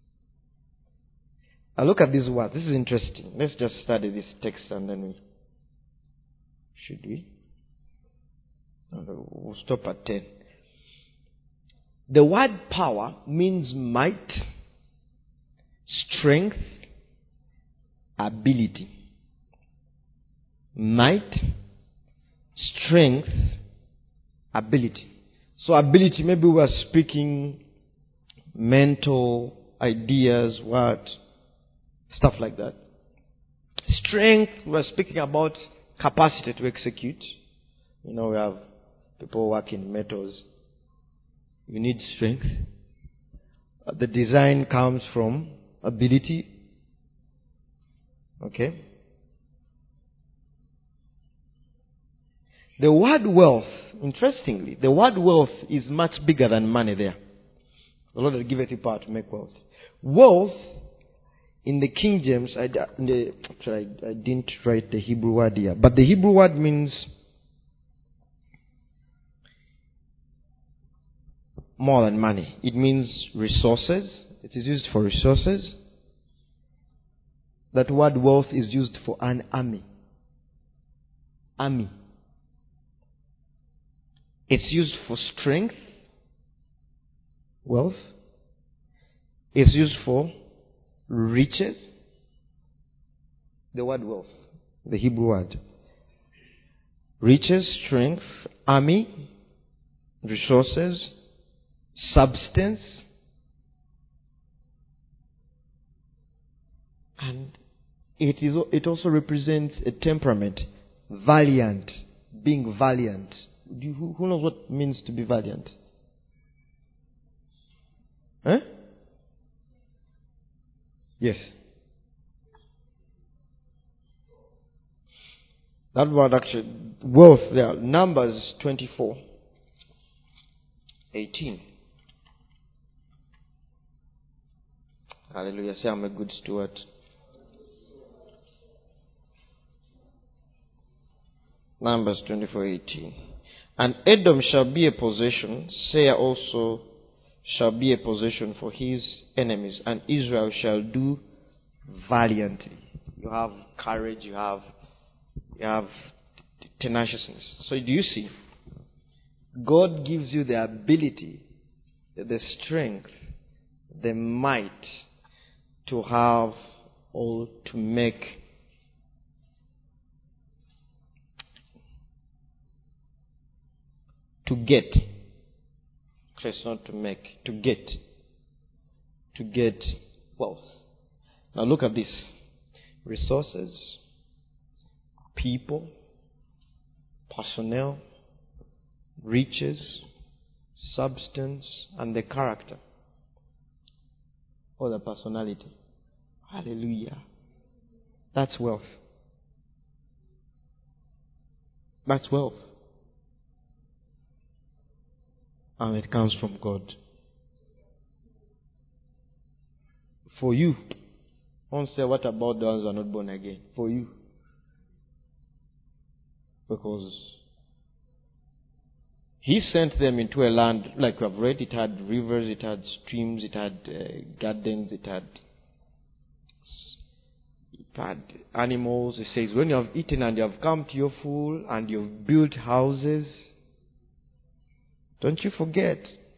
Now look at these words. This is interesting. Let's just study this text and then we... Should we? We'll stop at ten. The word power means might, strength, ability. Might, strength, ability. So ability, maybe we are speaking mental ideas, what, stuff like that. Strength, we are speaking about capacity to execute. You know, we have people working metals. You need strength. The design comes from ability. Okay? The word wealth, interestingly, the word wealth is much bigger than money there. The Lord has given you power to make wealth. Wealth, in the King James, I, the, sorry, I didn't write the Hebrew word here, but the Hebrew word means more than money. It means resources. It is used for resources. That word wealth is used for an army. Army. It's used for strength. Wealth. It's used for riches. The word wealth. The Hebrew word. Riches, strength, army, resources, substance, and it is it also represents a temperament, valiant, being valiant. Do you, who, who knows what it means to be valiant? Huh? Yes. That word actually, wealth there, Numbers twenty-four, eighteen. Hallelujah. Say I'm a good steward. Numbers twenty-four, eighteen. And Edom shall be a possession, Seir also shall be a possession for his enemies, and Israel shall do valiantly. You have courage, you have you have tenaciousness. So do you see? God gives you the ability, the strength, the might to have or to make to get. It's not to make, to get. To get wealth. Now look at this. Resources, people, personnel, riches, substance, and the character. Or the personality. Hallelujah. That's wealth. That's wealth. And it comes from God. For you. I won't say what about the ones who are not born again. For you. Because He sent them into a land, like we have read, it had rivers, it had streams, it had uh, gardens, it had, it had animals. It says, when you have eaten and you have come to your full and you've built houses, don't you forget,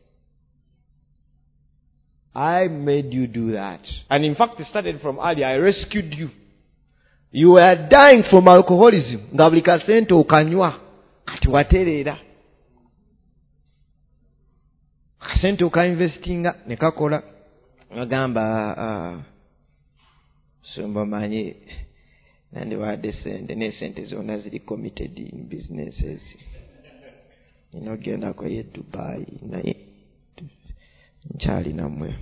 I made you do that. And in fact, it started from earlier. I rescued you. You were dying from alcoholism. Nga buli kasente okanywa kati watereera. Kasente okainvestinga ne kakola. Agamba somba manyi nandi wadde sente ne sente zonna ziri committed in businesses. Inogenda kwa ye Dubai naye nchali namwe.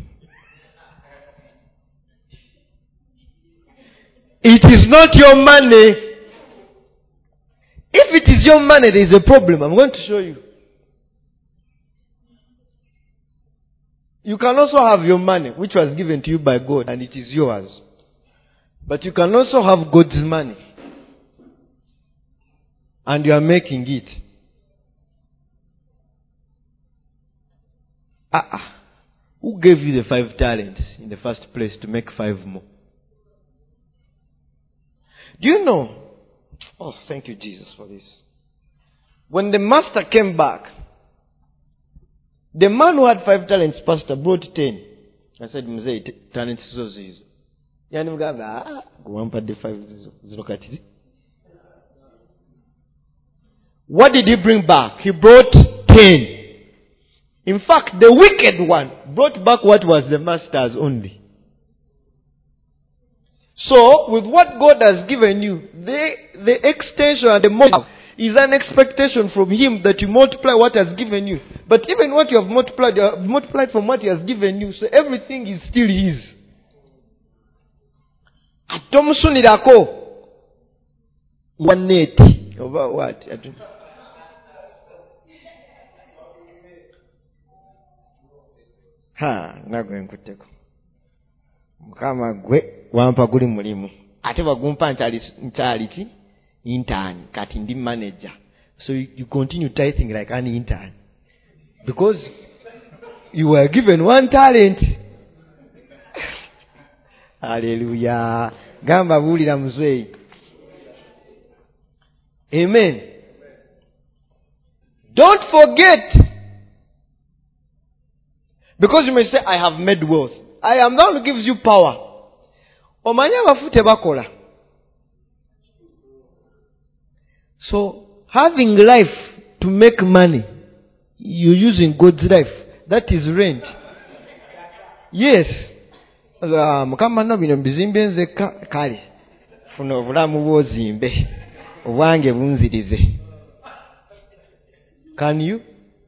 It is not your money. If it is your money, there is a problem. I'm going to show you. You can also have your money, which was given to you by God, and it is yours. But you can also have God's money, and you are making it. Ah, ah. Who gave you the five talents in the first place to make five more? Do you know? Oh, thank you, Jesus, for this. When the master came back, the man who had five talents, pastor, brought ten. I said, Mzee, talents zo zizo. Yani mgamba, ah, guwampa de five zero kati. What did he bring back? He brought ten. In fact, the wicked one brought back what was the master's only. So, with what God has given you, the, the extension and the more, is an expectation from him that you multiply what he has given you. But even what you have multiplied, you have multiplied from what he has given you. So everything is still his. Tomusunirako waneti over what? I don't ha nagwe nkuteko mukama gwe wampa guli mulimu ate bagumpa nchali nchali intern kati ndi manager, so you, you continue tithing like an intern because you were given one talent. Hallelujah. Gamba bulira muzei. Amen. Don't forget, because you may say, I have made wealth. I am the one who gives you power. Omanya bafute bakola. So, having life to make money, you're using God's life. That is rent. Yes. Mukama no bino bizimbe nze kale. Funo obulamu bwozimbe. Obwange bunzirize. Can you?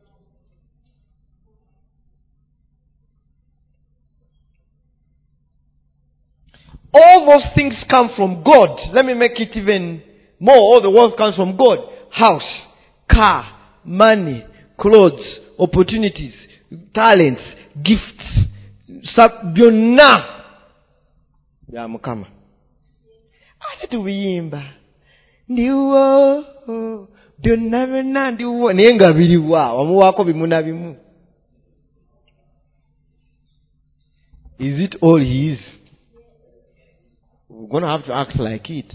All those things come from God. Let me make it even more. All the wealth comes from God. House, car, money, clothes, opportunities, talents, gifts. Byonna bya Mukama. Ate tubiyimba. Ndiwo byonna byonna ndiwo naye nga biriwa wamuwaako bimu na bimu. Is it all his? We're going to have to act like it.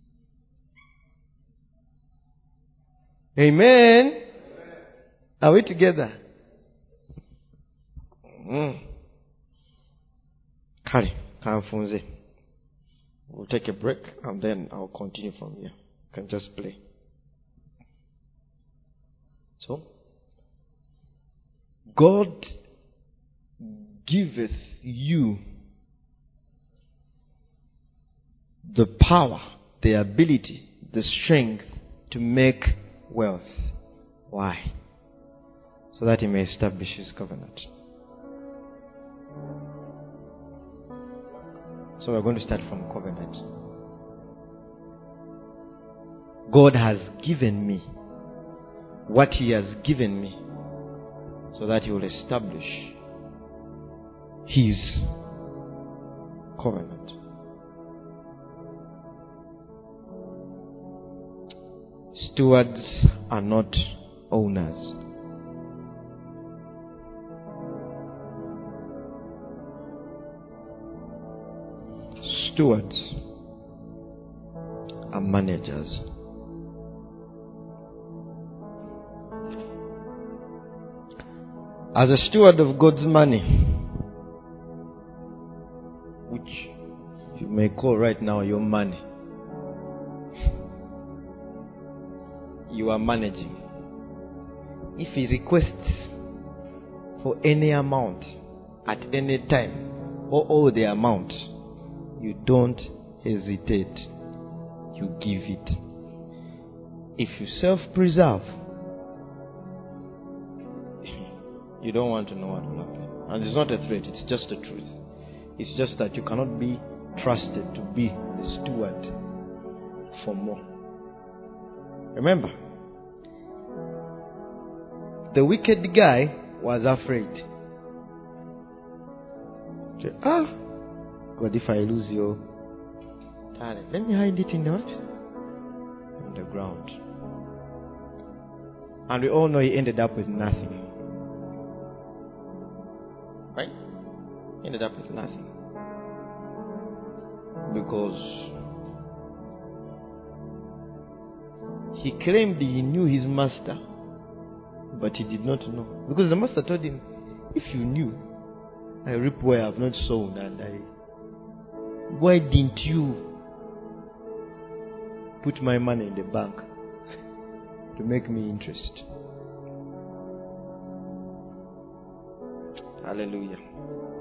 Amen. Are we together? Mm. Kari, kanfunze. We'll take a break and then I'll continue from here. You can just play. So, God giveth you the power, the ability, the strength to make wealth. Why? So that he may establish his covenant. So we're going to start from covenant. God has given me what he has given me so that he will establish his covenant. Stewards are not owners. Stewards are managers. As a steward of God's money, which you may call right now your money, you are managing. If he requests for any amount at any time or all the amount, you don't hesitate. You give it. If you self-preserve, you don't want to know what will happen. And it's not a threat, it's just the truth. It's just that you cannot be trusted to be the steward for more. Remember, the wicked guy was afraid. Ah, God, if I lose your talent, let me hide it in the what? In the ground. And we all know he ended up with nothing. Right? He ended up with nothing. Because he claimed he knew his master, but he did not know. Because the master told him, if you knew, I reap where I have not sown, and I, why didn't you put my money in the bank to make me interest? Hallelujah.